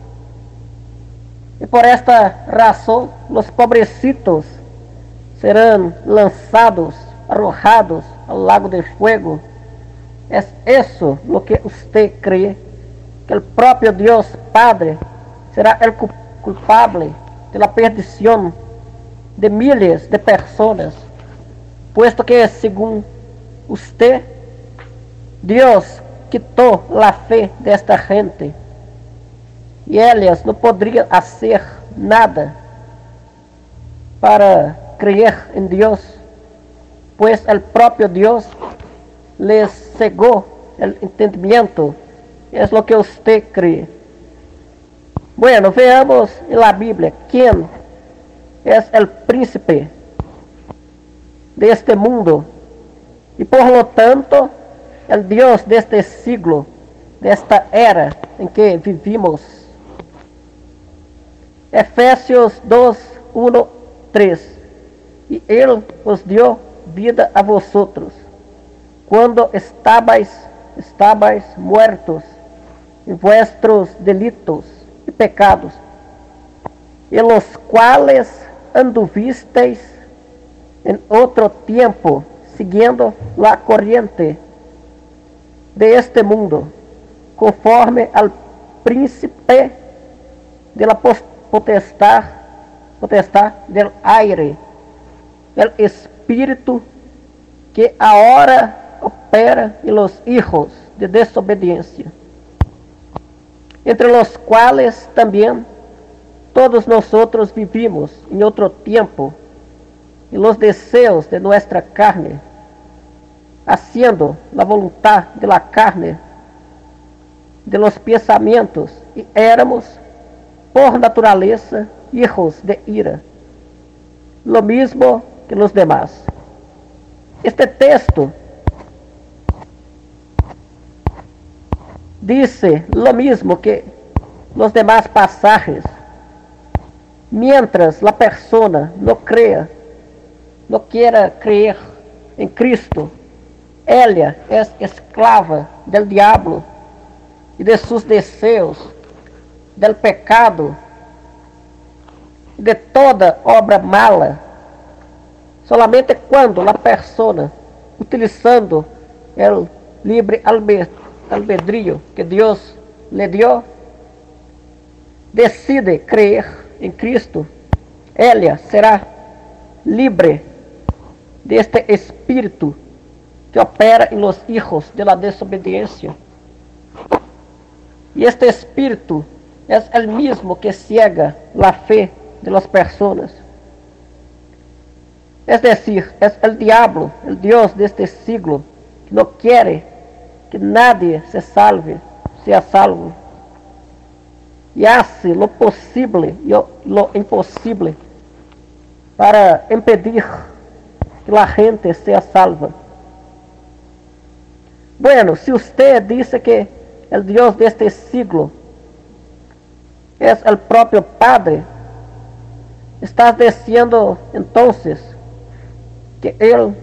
Y por esta razón, los pobrecitos serán lanzados, arrojados al lago de fuego. Es eso lo que usted cree, que el propio Dios Padre será el culpable de la perdición de miles de personas, puesto que según usted, Dios quitó la fe de esta gente y ellas no podrían hacer nada para creer en Dios, pues el propio Dios les cegó el entendimiento. Es lo que usted cree. Bueno, veamos en la Biblia quién es el príncipe de este mundo y por lo tanto el Dios de este siglo, de esta era en que vivimos. Efesios dos, uno, tres. Y Él os dio vida a vosotros, cuando estabais, estabais muertos en vuestros delitos y pecados, en los cuales anduvisteis en otro tiempo, siguiendo la corriente de este mundo, conforme al príncipe de la potestad, potestad del aire, el espíritu que ahora opera en los hijos de desobediencia, entre los cuales también todos nosotros vivimos en otro tiempo en los deseos de nuestra carne, haciendo la voluntad de la carne, de los pensamientos, y éramos por naturaleza hijos de ira, lo mismo que los demás. Este texto dice lo mismo que los demás pasajes. Mientras la persona no crea, no quiera creer en Cristo, ella es esclava del diablo y de sus deseos, del pecado, de toda obra mala. Solamente cuando la persona, utilizando el libre albedrío que Dios le dio, decide creer en Cristo, ella será libre de este espíritu que opera en los hijos de la desobediencia. Y este espíritu es el mismo que ciega la fe de las personas. Es decir, es el diablo, el Dios de este siglo, que no quiere que nadie se salve, sea salvo. Y hace lo posible y lo imposible para impedir que la gente sea salva. Bueno, si usted dice que el Dios de este siglo es el propio Padre, ¿Estás diciendo entonces que Él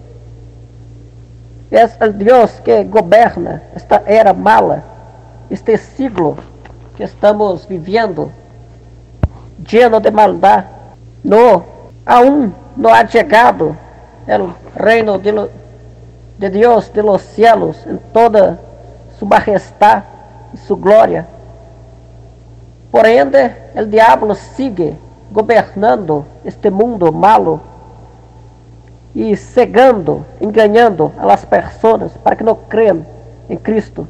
es el Dios que gobierna esta era mala, este siglo que estamos viviendo, lleno de maldad? No, aún no ha llegado el reino de, lo, de Dios de los cielos en toda su majestad y su gloria. Por ende, el diablo sigue gobernando este mundo malo y cegando, engañando a las personas para que no crean en Cristo.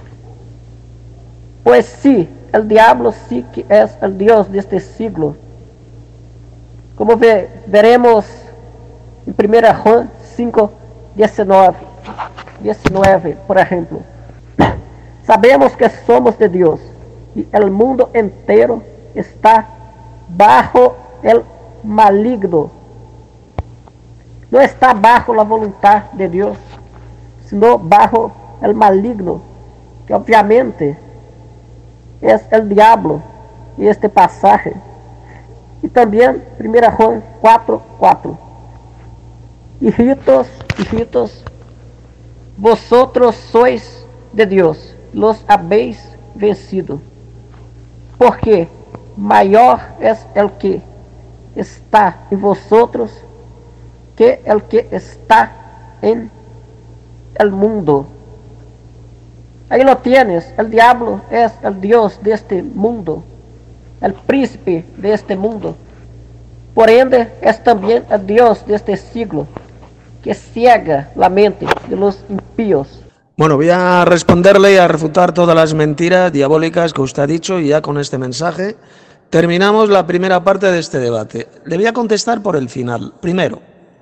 Pues sí, el diablo sí que es el Dios de este siglo. Como ve, veremos en primera Juan cinco, diecinueve, diecinueve, por ejemplo. Sabemos que somos de Dios y el mundo entero está bajo el maligno. No está bajo la voluntad de Dios, sino bajo el maligno, que obviamente es el diablo en este pasaje. Y también primera Juan cuatro, cuatro. Hijitos, hijitos, vosotros sois de Dios, los habéis vencido, porque mayor es el que está en vosotros que el que está en el mundo. Ahí lo tienes, el diablo es el Dios de este mundo, el príncipe de este mundo. Por ende, es también el Dios de este siglo, que ciega la mente de los impíos. Bueno, voy a responderle y a refutar todas las mentiras diabólicas que usted ha dicho, y ya con este mensaje terminamos la primera parte de este debate. Le voy a contestar por el final. Primero,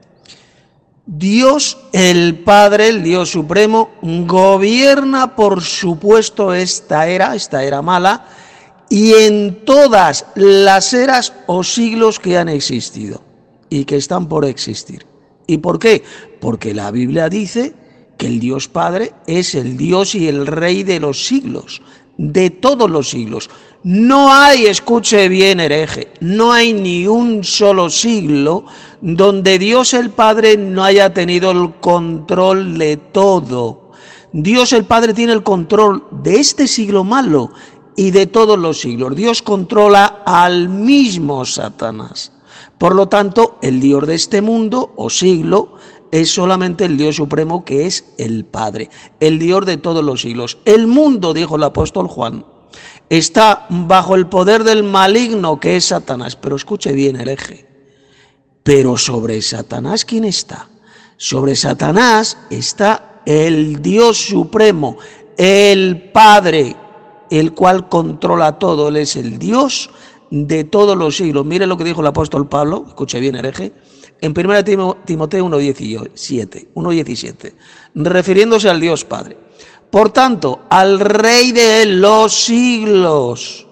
Dios el Padre, el Dios Supremo, gobierna por supuesto esta era, esta era mala, y en todas las eras o siglos que han existido y que están por existir. ¿Y por qué? Porque la Biblia dice que el Dios Padre es el Dios y el Rey de los siglos, de todos los siglos. No hay, escuche bien, hereje, no hay ni un solo siglo donde Dios el Padre no haya tenido el control de todo. Dios el Padre tiene el control de este siglo malo y de todos los siglos. Dios controla al mismo Satanás. Por lo tanto, el Dios de este mundo o siglo es solamente el Dios supremo, que es el Padre, el Dios de todos los siglos. El mundo, dijo el apóstol Juan, está bajo el poder del maligno, que es Satanás. Pero escuche bien, hereje. Pero sobre Satanás, ¿quién está? Sobre Satanás está el Dios supremo, el Padre, el cual controla todo. Él es el Dios de todos los siglos. Mire lo que dijo el apóstol Pablo, escuche bien, hereje, en primera Timoteo uno diecisiete, refiriéndose al Dios Padre. Por tanto, al Rey de los siglos.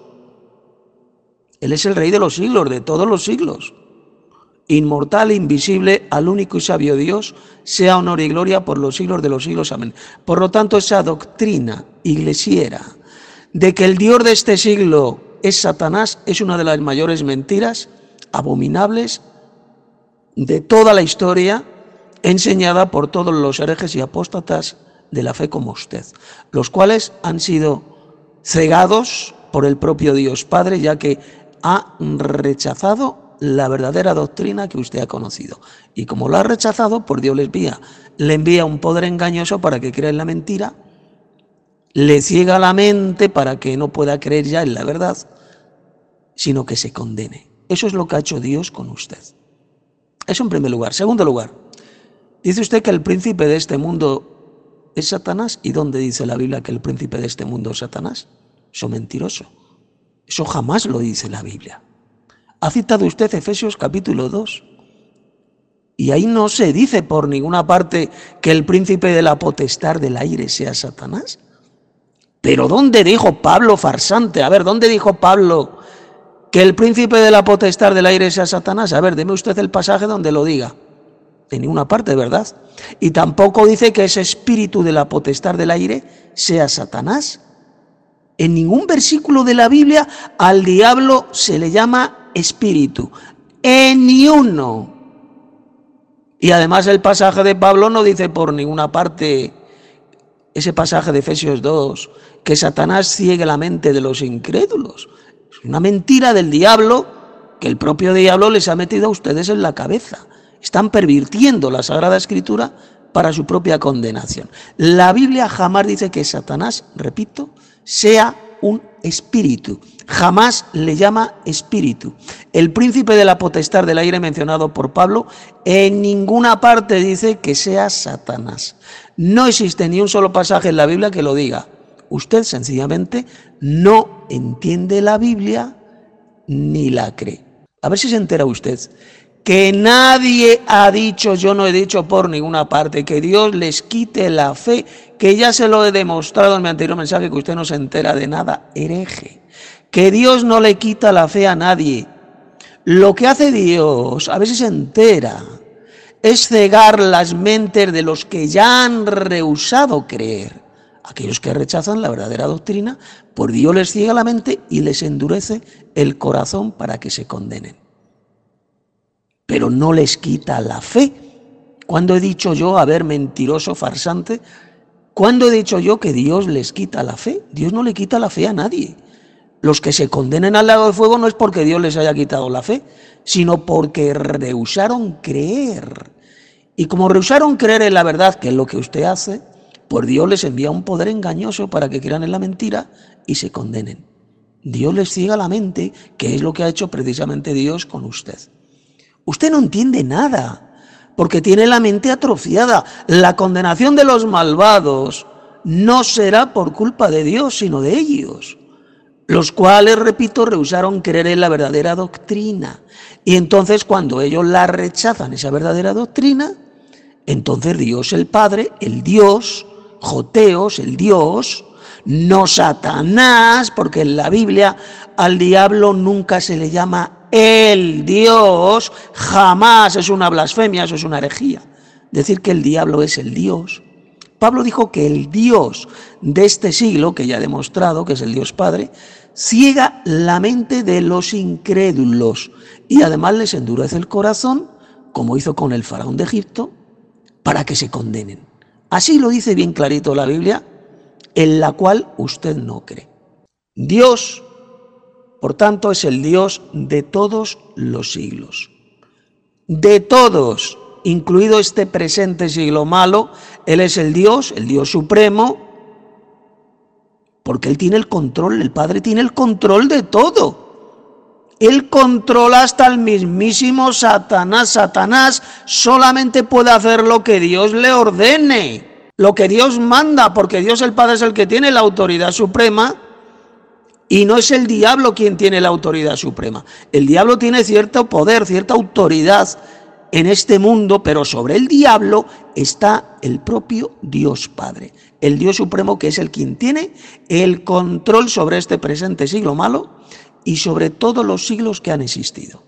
Él es el Rey de los siglos, de todos los siglos. Inmortal, invisible, al único y sabio Dios, sea honor y gloria por los siglos de los siglos. Amén. Por lo tanto, esa doctrina iglesiera de que el Dios de este siglo es Satanás es una de las mayores mentiras abominables de toda la historia, enseñada por todos los herejes y apóstatas de la fe como usted, los cuales han sido cegados por el propio Dios Padre, ya que ha rechazado la verdadera doctrina que usted ha conocido. Y como lo ha rechazado, por Dios le envía, le envía un poder engañoso para que crea en la mentira, le ciega la mente para que no pueda creer ya en la verdad, sino que se condene. Eso es lo que ha hecho Dios con usted. Eso en primer lugar. Segundo lugar, dice usted que el príncipe de este mundo es Satanás. ¿Y dónde dice la Biblia que el príncipe de este mundo es Satanás? Eso es mentiroso. Eso jamás lo dice la Biblia. Ha citado usted Efesios capítulo dos. Y ahí no se dice por ninguna parte que el príncipe de la potestad del aire sea Satanás. Pero ¿dónde dijo Pablo, farsante? A ver, ¿dónde dijo Pablo que el príncipe de la potestad del aire sea Satanás? A ver, deme usted el pasaje donde lo diga. En ninguna parte, ¿verdad? Y tampoco dice que ese espíritu de la potestad del aire sea Satanás. En ningún versículo de la Biblia al diablo se le llama espíritu. En ni uno. Y además el pasaje de Pablo no dice por ninguna parte, ese pasaje de Efesios dos, que Satanás ciegue la mente de los incrédulos. Es una mentira del diablo que el propio diablo les ha metido a ustedes en la cabeza. Están pervirtiendo la Sagrada Escritura para su propia condenación. La Biblia jamás dice que Satanás, repito, sea un espíritu. Jamás le llama espíritu. El príncipe de la potestad del aire mencionado por Pablo en ninguna parte dice que sea Satanás. No existe ni un solo pasaje en la Biblia que lo diga. Usted sencillamente no entiende la Biblia ni la cree. A ver si se entera usted que nadie ha dicho, yo no he dicho por ninguna parte, que Dios les quite la fe, que ya se lo he demostrado en mi anterior mensaje, que usted no se entera de nada, hereje. Que Dios no le quita la fe a nadie. Lo que hace Dios, a veces se entera, es cegar las mentes de los que ya han rehusado creer. Aquellos que rechazan la verdadera doctrina, por Dios les ciega la mente y les endurece el corazón para que se condenen. Pero no les quita la fe. ¿Cuándo he dicho yo, a ver, mentiroso, farsante? ¿Cuándo he dicho yo que Dios les quita la fe? Dios no le quita la fe a nadie. Los que se condenen al lago de fuego no es porque Dios les haya quitado la fe, sino porque rehusaron creer. Y como rehusaron creer en la verdad, que es lo que usted hace, pues Dios les envía un poder engañoso para que crean en la mentira y se condenen. Dios les ciega la mente, que es lo que ha hecho precisamente Dios con usted. Usted no entiende nada, porque tiene la mente atrofiada. La condenación de los malvados no será por culpa de Dios, sino de ellos, los cuales, repito, rehusaron creer en la verdadera doctrina. Y entonces, cuando ellos la rechazan, esa verdadera doctrina, entonces Dios el Padre, el Dios, Joteos, el Dios, no Satanás, porque en la Biblia al diablo nunca se le llama el Dios, jamás, es una blasfemia, eso es una herejía. Decir que el diablo es el Dios. Pablo dijo que el Dios de este siglo, que ya ha demostrado que es el Dios Padre, ciega la mente de los incrédulos y además les endurece el corazón, como hizo con el faraón de Egipto, para que se condenen. Así lo dice bien clarito la Biblia, en la cual usted no cree. Dios, por tanto, es el Dios de todos los siglos. De todos, incluido este presente siglo malo, Él es el Dios, el Dios supremo, porque Él tiene el control, el Padre tiene el control de todo. Él controla hasta el mismísimo Satanás. Satanás solamente puede hacer lo que Dios le ordene, lo que Dios manda, porque Dios el Padre es el que tiene la autoridad suprema y no es el diablo quien tiene la autoridad suprema. El diablo tiene cierto poder, cierta autoridad en este mundo, pero sobre el diablo está el propio Dios Padre, el Dios supremo, que es el quien tiene el control sobre este presente siglo malo y sobre todos los siglos que han existido.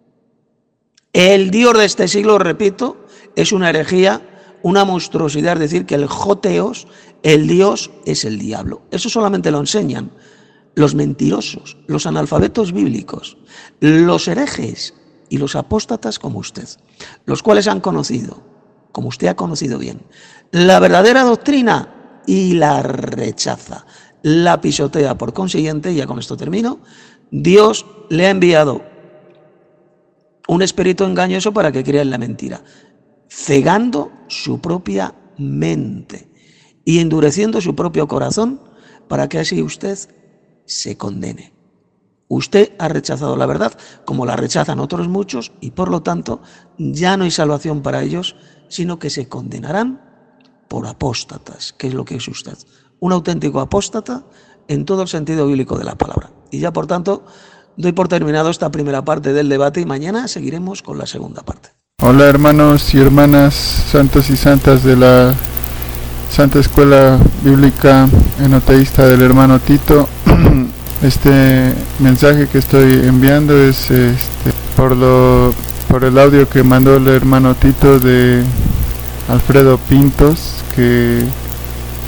El Dios de este siglo, repito, es una herejía, una monstruosidad, es decir, que el Joteos, el Dios, es el diablo. Eso solamente lo enseñan los mentirosos, los analfabetos bíblicos, los herejes y los apóstatas como usted, los cuales han conocido, como usted ha conocido bien, la verdadera doctrina y la rechaza, la pisotea. Por consiguiente, ya con esto termino, Dios le ha enviado un espíritu engañoso para que crea en la mentira, cegando su propia mente y endureciendo su propio corazón para que así usted se condene. Usted ha rechazado la verdad, como la rechazan otros muchos, y por lo tanto ya no hay salvación para ellos, sino que se condenarán por apóstatas, que es lo que es usted, un auténtico apóstata en todo el sentido bíblico de la palabra. Y ya por tanto doy por terminado esta primera parte del debate y mañana seguiremos con la segunda parte. Hola hermanos y hermanas, santos y santas de la Santa Escuela Bíblica Enoteísta del hermano Tito. Este mensaje que estoy enviando es este, por, lo, por el audio que mandó el hermano Tito de Alfredo Pintos, que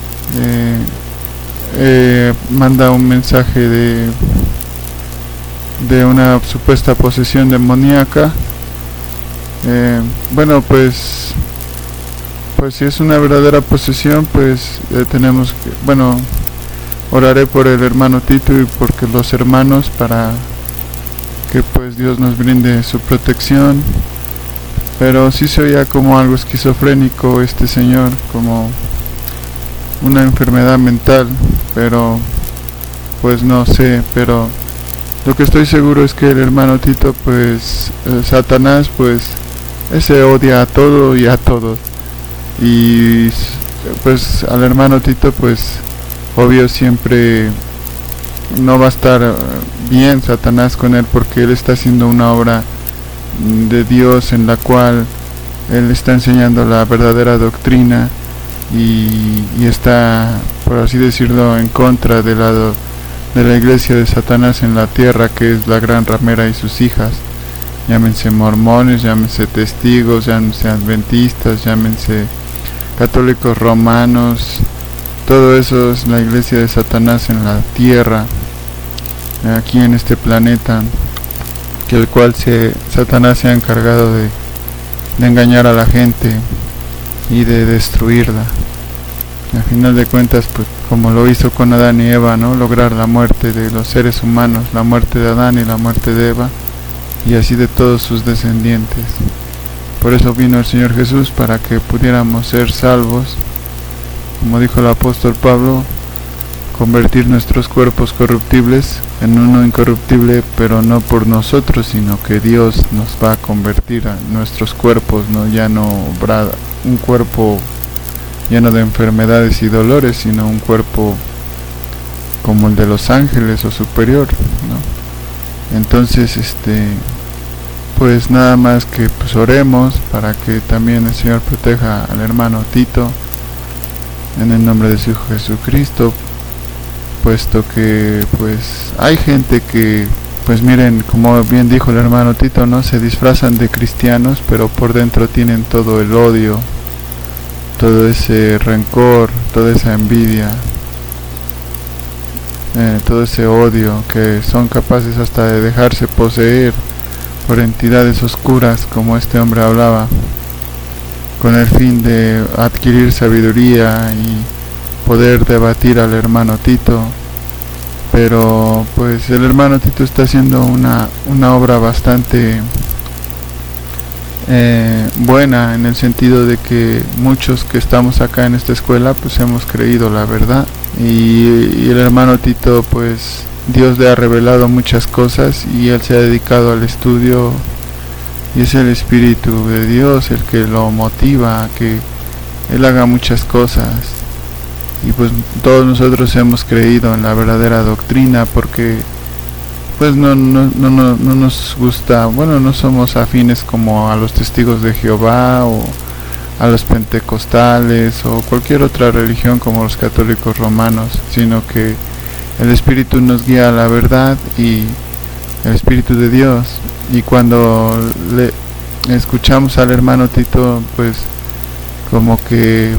eh, eh, manda un mensaje de de una supuesta posesión demoníaca. Eh, bueno, pues pues si es una verdadera posesión, pues eh, tenemos que, bueno, oraré por el hermano Tito y porque los hermanos, para que pues Dios nos brinde su protección. Pero sí se oía como algo esquizofrénico este señor, como una enfermedad mental, pero pues no sé, pero lo que estoy seguro es que el hermano Tito, pues eh, Satanás, pues ese odia a todo y a todos, y pues al hermano Tito, pues obvio siempre no va a estar bien Satanás con él, porque él está haciendo una obra de Dios en la cual él está enseñando la verdadera doctrina y, y está, por así decirlo, en contra de la, de la iglesia de Satanás en la tierra, que es la gran ramera y sus hijas, llámense mormones, llámense testigos, llámense adventistas, llámense católicos romanos. Todo eso es la iglesia de Satanás en la tierra, aquí en este planeta, que el cual se, Satanás se ha encargado de, de engañar a la gente y de destruirla. Al final de cuentas, pues como lo hizo con Adán y Eva, ¿no? Lograr la muerte de los seres humanos, la muerte de Adán y la muerte de Eva, y así de todos sus descendientes. Por eso vino el Señor Jesús, para que pudiéramos ser salvos, como dijo el apóstol Pablo, convertir nuestros cuerpos corruptibles en uno incorruptible, pero no por nosotros, sino que Dios nos va a convertir a nuestros cuerpos, no ya no un cuerpo lleno de enfermedades y dolores, sino un cuerpo como el de los ángeles o superior, ¿no? Entonces, este, pues nada más que pues oremos para que también el Señor proteja al hermano Tito, en el nombre de su Hijo Jesucristo, puesto que pues hay gente que, pues miren, como bien dijo el hermano Tito, no se disfrazan de cristianos, pero por dentro tienen todo el odio, todo ese rencor, toda esa envidia, eh, todo ese odio, que son capaces hasta de dejarse poseer por entidades oscuras, como este hombre hablaba, con el fin de adquirir sabiduría y poder debatir al hermano Tito. Pero pues el hermano Tito está haciendo una, una obra bastante eh, buena, en el sentido de que muchos que estamos acá en esta escuela pues hemos creído la verdad, y, y el hermano Tito, pues Dios le ha revelado muchas cosas y él se ha dedicado al estudio, y es el Espíritu de Dios el que lo motiva a que él haga muchas cosas. Y pues todos nosotros hemos creído en la verdadera doctrina, porque pues no, no, no, no, no nos gusta, bueno, no somos afines como a los testigos de Jehová o a los pentecostales o cualquier otra religión como los católicos romanos, sino que el Espíritu nos guía a la verdad, y el Espíritu de Dios. Y cuando le escuchamos al hermano Tito, pues como que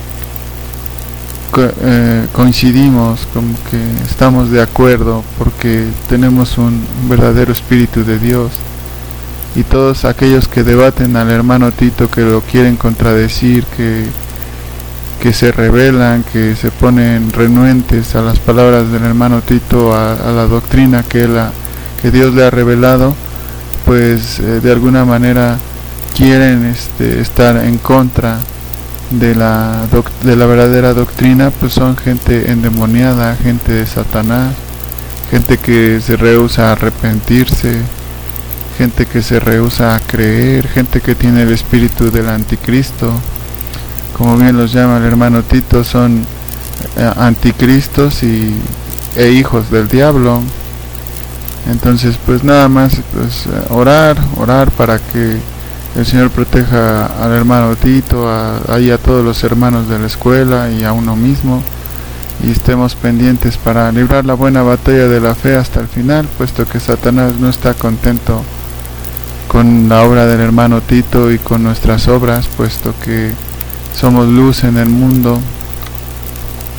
co eh, coincidimos, como que estamos de acuerdo, porque tenemos un, un verdadero Espíritu de Dios. Y todos aquellos que debaten al hermano Tito, que lo quieren contradecir, que, que se rebelan, que se ponen renuentes a las palabras del hermano Tito, a, a la doctrina que, él ha, que Dios le ha revelado, pues eh, de alguna manera quieren este, estar en contra de la, de la verdadera doctrina, pues son gente endemoniada, gente de Satanás, gente que se rehúsa a arrepentirse, gente que se rehúsa a creer, gente que tiene el espíritu del anticristo, como bien los llama el hermano Tito, son eh, anticristos y, e hijos del diablo. Entonces pues nada más pues orar, orar para que el Señor proteja al hermano Tito, a, a, a todos los hermanos de la escuela y a uno mismo, y estemos pendientes para librar la buena batalla de la fe hasta el final, puesto que Satanás no está contento con la obra del hermano Tito y con nuestras obras, puesto que somos luz en el mundo,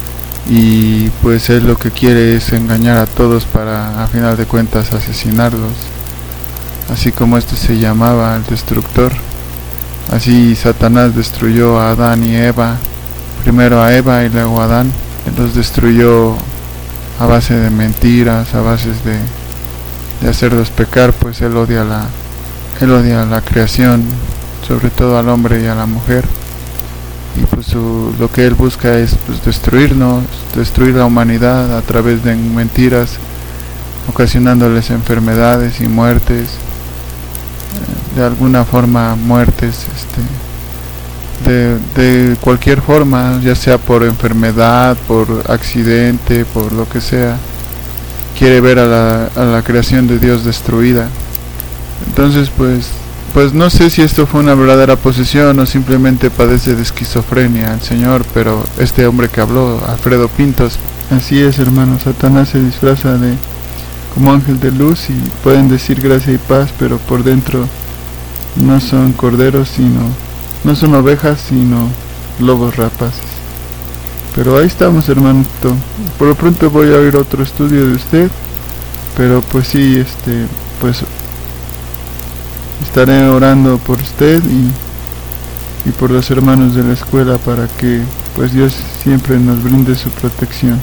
y pues él lo que quiere es engañar a todos para a final de cuentas asesinarlos, así como este se llamaba el destructor. Así Satanás destruyó a Adán y Eva, primero a Eva y luego a Adán. Él los destruyó a base de mentiras, a base de, de hacerlos pecar, pues él odia la él odia la creación, sobre todo al hombre y a la mujer, y pues su, lo que él busca es pues destruirnos, destruir la humanidad a través de mentiras, ocasionándoles enfermedades y muertes, eh, de alguna forma muertes este de, de cualquier forma, ya sea por enfermedad, por accidente, por lo que sea. Quiere ver a la, a la creación de Dios destruida. Entonces pues pues no sé si esto fue una verdadera posesión o simplemente padece de esquizofrenia el Señor, pero este hombre que habló, Alfredo Pintos, así es, hermano. Satanás se disfraza de como ángel de luz y pueden decir gracia y paz, pero por dentro no son corderos, sino no son ovejas, sino lobos rapaces. Pero ahí estamos, hermanito. Por lo pronto voy a oír otro estudio de usted, pero pues sí, este, pues estaré orando por usted y, y por los hermanos de la escuela para que pues Dios siempre nos brinde su protección.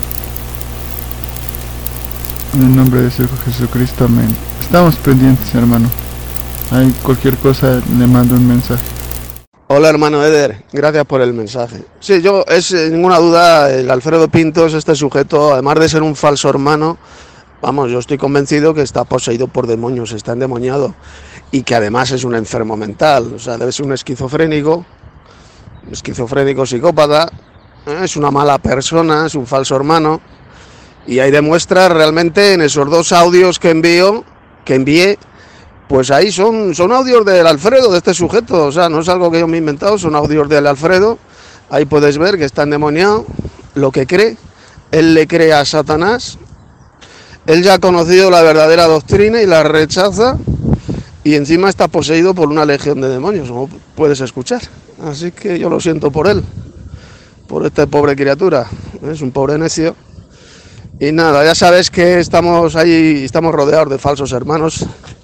En el nombre de Jesucristo, amén. Estamos pendientes, hermano. Hay cualquier cosa, le mando un mensaje. Hola, hermano Eder, gracias por el mensaje. Sí, yo, es sin ninguna duda, el Alfredo Pintos, este sujeto, además de ser un falso hermano, vamos, yo estoy convencido que está poseído por demonios, está endemoniado, y que además es un enfermo mental, o sea, debe ser un esquizofrénico, un esquizofrénico psicópata, ¿eh? Es una mala persona, es un falso hermano, y ahí demuestra realmente en esos dos audios que envío, que envié, pues ahí son, son audios del Alfredo, de este sujeto, o sea, no es algo que yo me he inventado, son audios del Alfredo. Ahí puedes ver que está endemoniado, lo que cree, él le cree a Satanás, él ya ha conocido la verdadera doctrina y la rechaza, y encima está poseído por una legión de demonios, como puedes escuchar. Así que yo lo siento por él, por esta pobre criatura, es un pobre necio. Y nada, ya sabes que estamos ahí, estamos rodeados de falsos hermanos.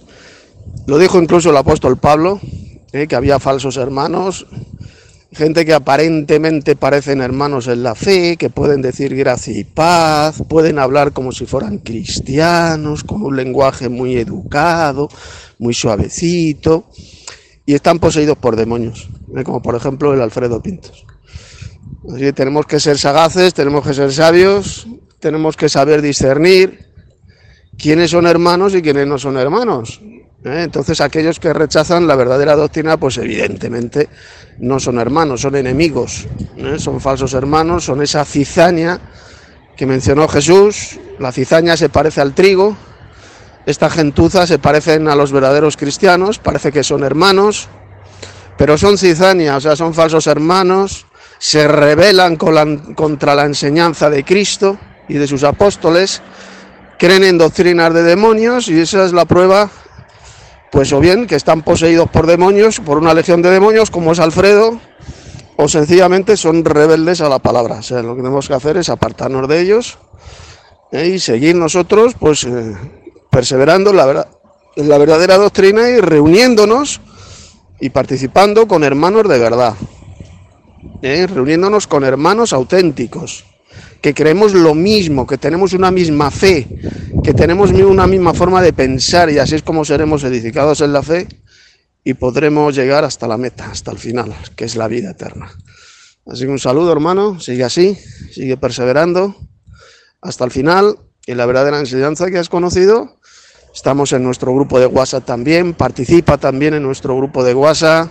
Lo dijo incluso el apóstol Pablo, eh, que había falsos hermanos, gente que aparentemente parecen hermanos en la fe, que pueden decir gracia y paz, pueden hablar como si fueran cristianos, con un lenguaje muy educado, muy suavecito, y están poseídos por demonios, eh, como por ejemplo el Alfredo Pintos. Así que tenemos que ser sagaces, tenemos que ser sabios, tenemos que saber discernir quiénes son hermanos y quiénes no son hermanos. ¿Eh? Entonces aquellos que rechazan la verdadera doctrina, pues evidentemente no son hermanos, son enemigos, ¿eh? Son falsos hermanos, son esa cizaña que mencionó Jesús. La cizaña se parece al trigo, esta gentuza se parecen a los verdaderos cristianos, parece que son hermanos, pero son cizaña, o sea, son falsos hermanos, se rebelan con la, contra la enseñanza de Cristo y de sus apóstoles, creen en doctrinas de demonios, y esa es la prueba. Pues o bien que están poseídos por demonios, por una legión de demonios, como es Alfredo, o sencillamente son rebeldes a la palabra. O sea, lo que tenemos que hacer es apartarnos de ellos, ¿eh? Y seguir nosotros, pues, eh, perseverando en la, verdad, en la verdadera doctrina y reuniéndonos y participando con hermanos de verdad, ¿eh? Reuniéndonos con hermanos auténticos, que creemos lo mismo, que tenemos una misma fe, que tenemos una misma forma de pensar, y así es como seremos edificados en la fe y podremos llegar hasta la meta, hasta el final, que es la vida eterna. Así que un saludo, hermano, sigue así, sigue perseverando hasta el final en la verdadera enseñanza que has conocido. Estamos en nuestro grupo de WhatsApp también, participa también en nuestro grupo de WhatsApp.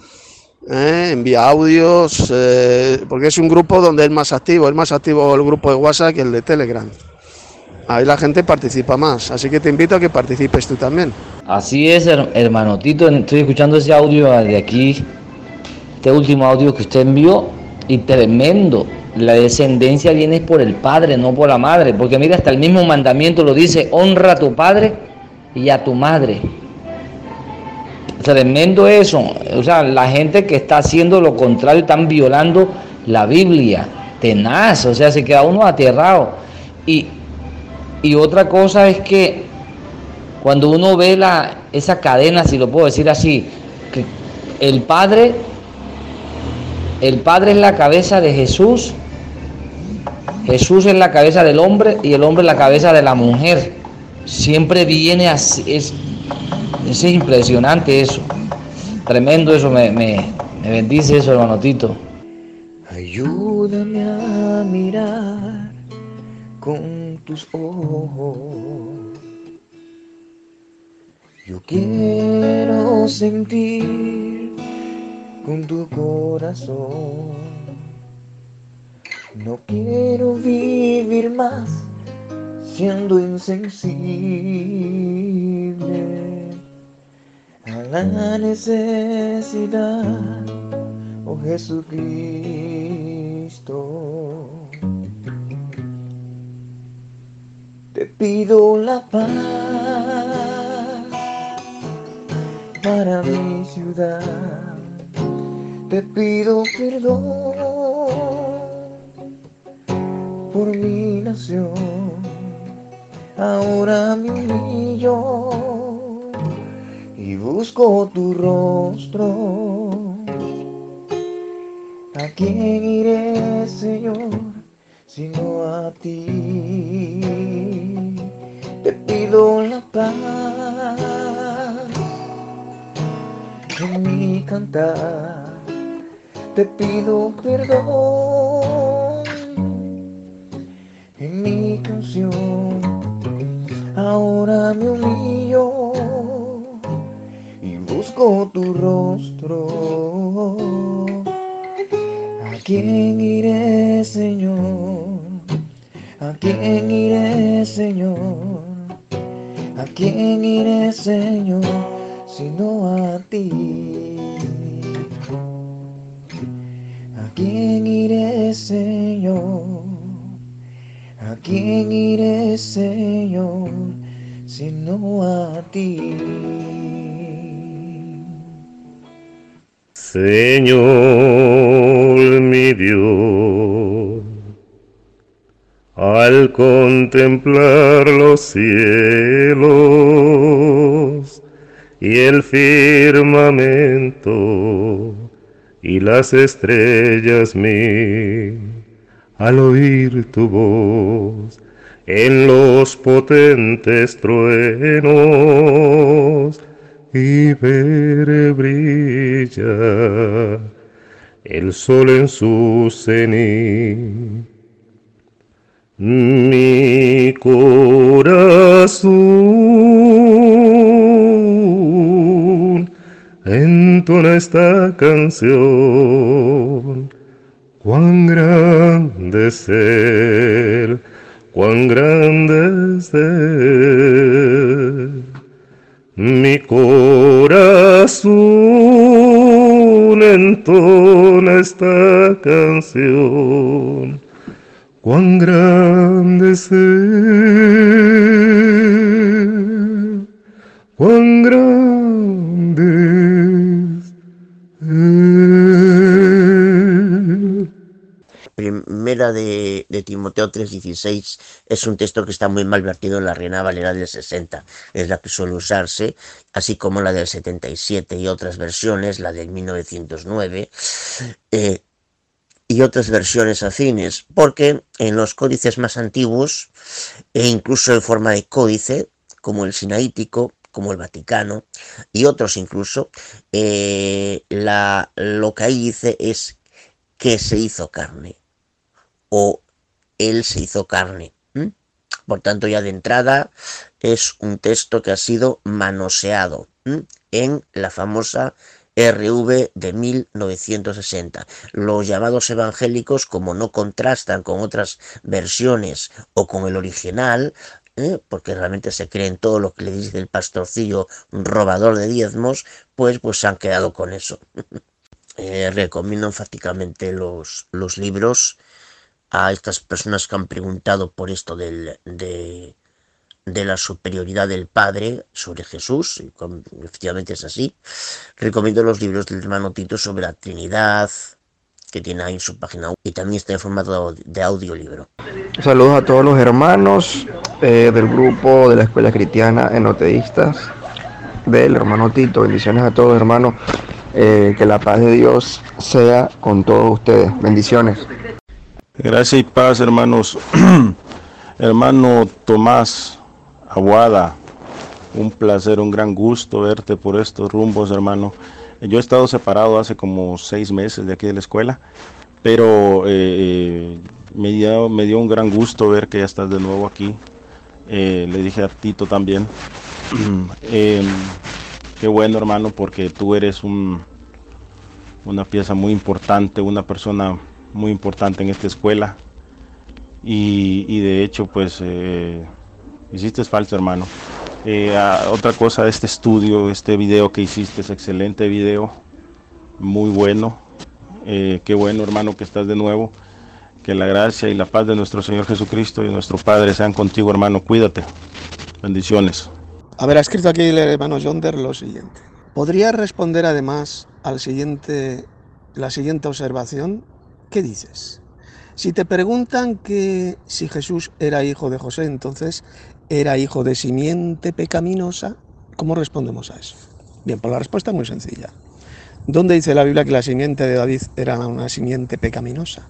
Eh, envía audios, eh, porque es un grupo donde es más activo, es más activo el grupo de WhatsApp que el de Telegram. Ahí la gente participa más, así que te invito a que participes tú también. Así es, hermano Tito, estoy escuchando ese audio de aquí, este último audio que usted envió, y tremendo. La descendencia viene por el padre, no por la madre, porque mira, hasta el mismo mandamiento lo dice: honra a tu padre y a tu madre. Tremendo eso. O sea, la gente que está haciendo lo contrario están violando la Biblia. tenaz, o sea, se queda uno aterrado. Y, y otra cosa es que cuando uno ve la, esa cadena, si lo puedo decir así, que el Padre, el Padre es la cabeza de Jesús, Jesús es la cabeza del hombre y el hombre es la cabeza de la mujer. Siempre viene así, es, es impresionante eso, tremendo eso, me, me, me bendice eso, hermano Tito. Ayúdame a mirar con tus ojos. Yo quiero sentir con tu corazón. No quiero vivir más siendo insensible a la necesidad, oh Jesucristo. Te pido la paz para mi ciudad, te pido perdón por mi nación. Ahora me humillo y busco tu rostro. ¿A quién iré, Señor, sino a ti? Te pido la paz en mi cantar, te pido perdón en mi canción. Ahora me humillo y busco tu rostro. ¿A quién iré, Señor? ¿A quién iré, Señor? ¿A quién iré, Señor, sino a ti? ¿A quién iré, Señor? ¿A quién iré, Señor, sino a ti? Señor mi Dios, al contemplar los cielos y el firmamento y las estrellas mil, al oír tu voz en los potentes truenos y ver brillar el sol en su cenit, mi corazón entona esta canción. Cuán grande es Él, cuán grande es Él. Mi corazón entona esta canción. Cuán grande es Él, cuán grande es Él. Primera de, de Timoteo tres dieciséis es un texto que está muy mal vertido en la Reina Valera del sesenta, es la que suele usarse, así como la del setenta y siete y otras versiones, la del mil novecientos nueve, eh, y otras versiones afines, porque en los códices más antiguos, e incluso en forma de códice, como el sinaítico, como el Vaticano, y otros incluso, eh, la, lo que ahí dice es que se hizo carne, o Él se hizo carne. ¿Mm? Por tanto, ya de entrada es un texto que ha sido manoseado ¿Mm? en la famosa R V de mil novecientos sesenta. Los llamados evangélicos, como no contrastan con otras versiones o con el original, ¿eh? porque realmente se creen todo lo que le dice el pastorcillo robador de diezmos, pues, pues se han quedado con eso. Eh, recomiendo enfáticamente los, los libros a estas personas que han preguntado por esto del, de, de la superioridad del Padre sobre Jesús, y con, efectivamente es así. Recomiendo los libros del hermano Tito sobre la Trinidad, que tiene ahí en su página web y también está en formato de audiolibro. Saludos a todos los hermanos eh, del grupo de la Escuela Cristiana Enoteístas del hermano Tito. Bendiciones a todos, hermanos. Eh, que la paz de Dios sea con todos ustedes. Bendiciones. Gracias y paz, hermanos. Hermano Tomás Aguada, un placer, un gran gusto verte por estos rumbos, hermano. Yo he estado separado hace como seis meses de aquí de la escuela, pero eh, me, dio, me dio un gran gusto ver que ya estás de nuevo aquí. Eh, le dije a Tito también. eh, qué bueno, hermano, porque tú eres un, una pieza muy importante, una persona muy importante en esta escuela. Y, y de hecho, pues, eh, hiciste falso, hermano. Eh, a, otra cosa de este estudio, este video que hiciste, es excelente video, muy bueno. Eh, qué bueno, hermano, que estás de nuevo. Que la gracia y la paz de nuestro Señor Jesucristo y nuestro Padre sean contigo, hermano. Cuídate. Bendiciones. A ver, ha escrito aquí el hermano Yonder lo siguiente. ¿Podría responder además al siguiente, la siguiente observación? ¿Qué dices? Si te preguntan que si Jesús era hijo de José, entonces era hijo de simiente pecaminosa, ¿cómo respondemos a eso? Bien, pues la respuesta es muy sencilla. ¿Dónde dice la Biblia que la simiente de David era una simiente pecaminosa?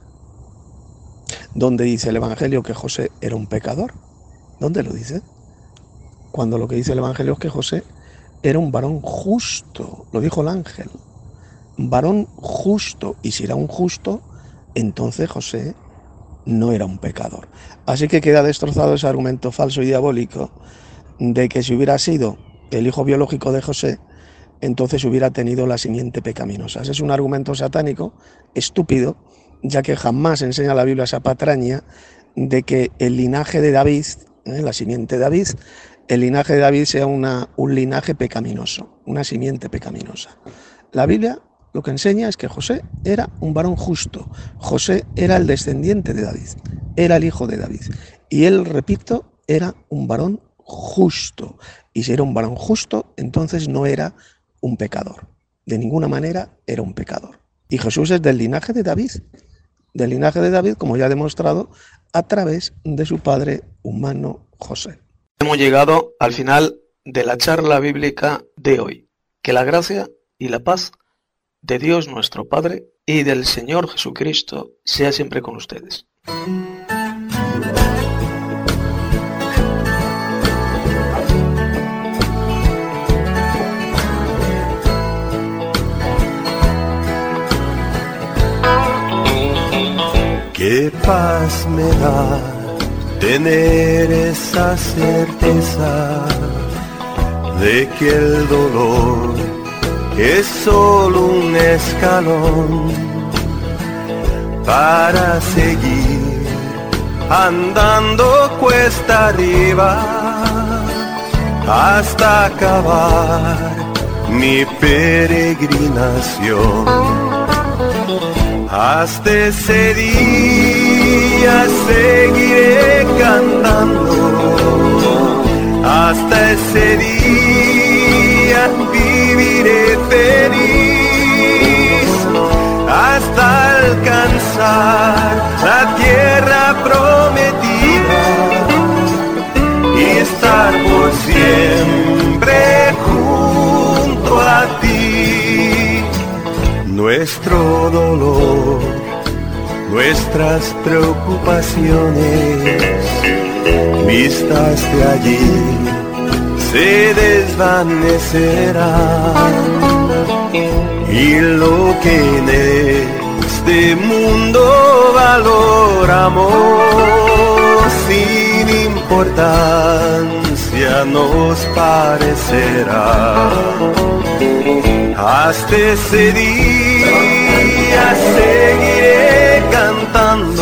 ¿Dónde dice el Evangelio que José era un pecador? ¿Dónde lo dice? Cuando lo que dice el Evangelio es que José era un varón justo, lo dijo el ángel, un varón justo, y si era un justo, entonces José no era un pecador. Así que queda destrozado ese argumento falso y diabólico de que si hubiera sido el hijo biológico de José, entonces hubiera tenido la simiente pecaminosa. Ese es un argumento satánico, estúpido, ya que jamás enseña la Biblia esa patraña de que el linaje de David, ¿eh? la simiente de David, el linaje de David sea una, un linaje pecaminoso, una simiente pecaminosa. La Biblia lo que enseña es que José era un varón justo. José era el descendiente de David, era el hijo de David. Y él, repito, era un varón justo. Y si era un varón justo, entonces no era un pecador. De ninguna manera era un pecador. Y Jesús es del linaje de David, del linaje de David, como ya he demostrado, a través de su padre humano José. Hemos llegado al final de la charla bíblica de hoy. Que la gracia y la paz de Dios nuestro Padre y del Señor Jesucristo sea siempre con ustedes. Qué paz me da tener esa certeza de que el dolor es solo un escalón para seguir andando cuesta arriba hasta acabar mi peregrinación. Hasta ese día seguiré cantando, hasta ese día viviré feliz, hasta alcanzar la tierra prometida y estar por siempre junto a ti. Nuestro dolor, nuestras preocupaciones, vistas de allí, se desvanecerán. Y lo que en este mundo valoramos, sin importancia nos parecerá. Hasta ese día seguiré cantando,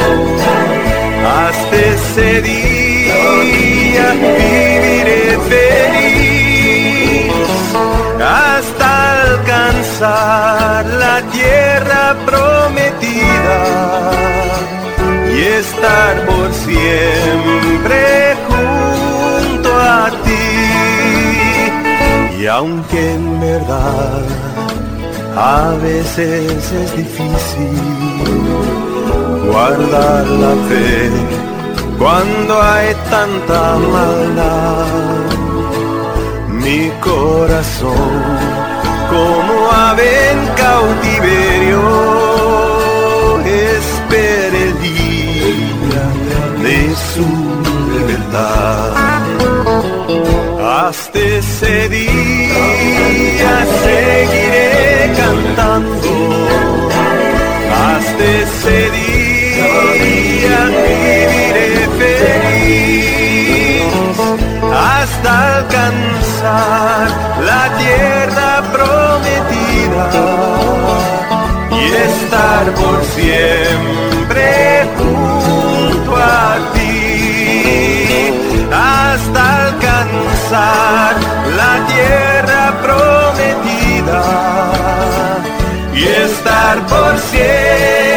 hasta ese día viviré feliz, hasta alcanzar la tierra prometida y estar por siempre junto a ti. Y aunque en verdad A veces es difícil guardar la fe cuando hay tanta maldad. Mi corazón, como ave en cautiverio, espera el día de su libertad. Hasta ese día seguiré cantando, hasta ese día viviré feliz, hasta alcanzar la tierra prometida y estar por siempre junto a ti, hasta alcanzar la tierra prometida y estar por siempre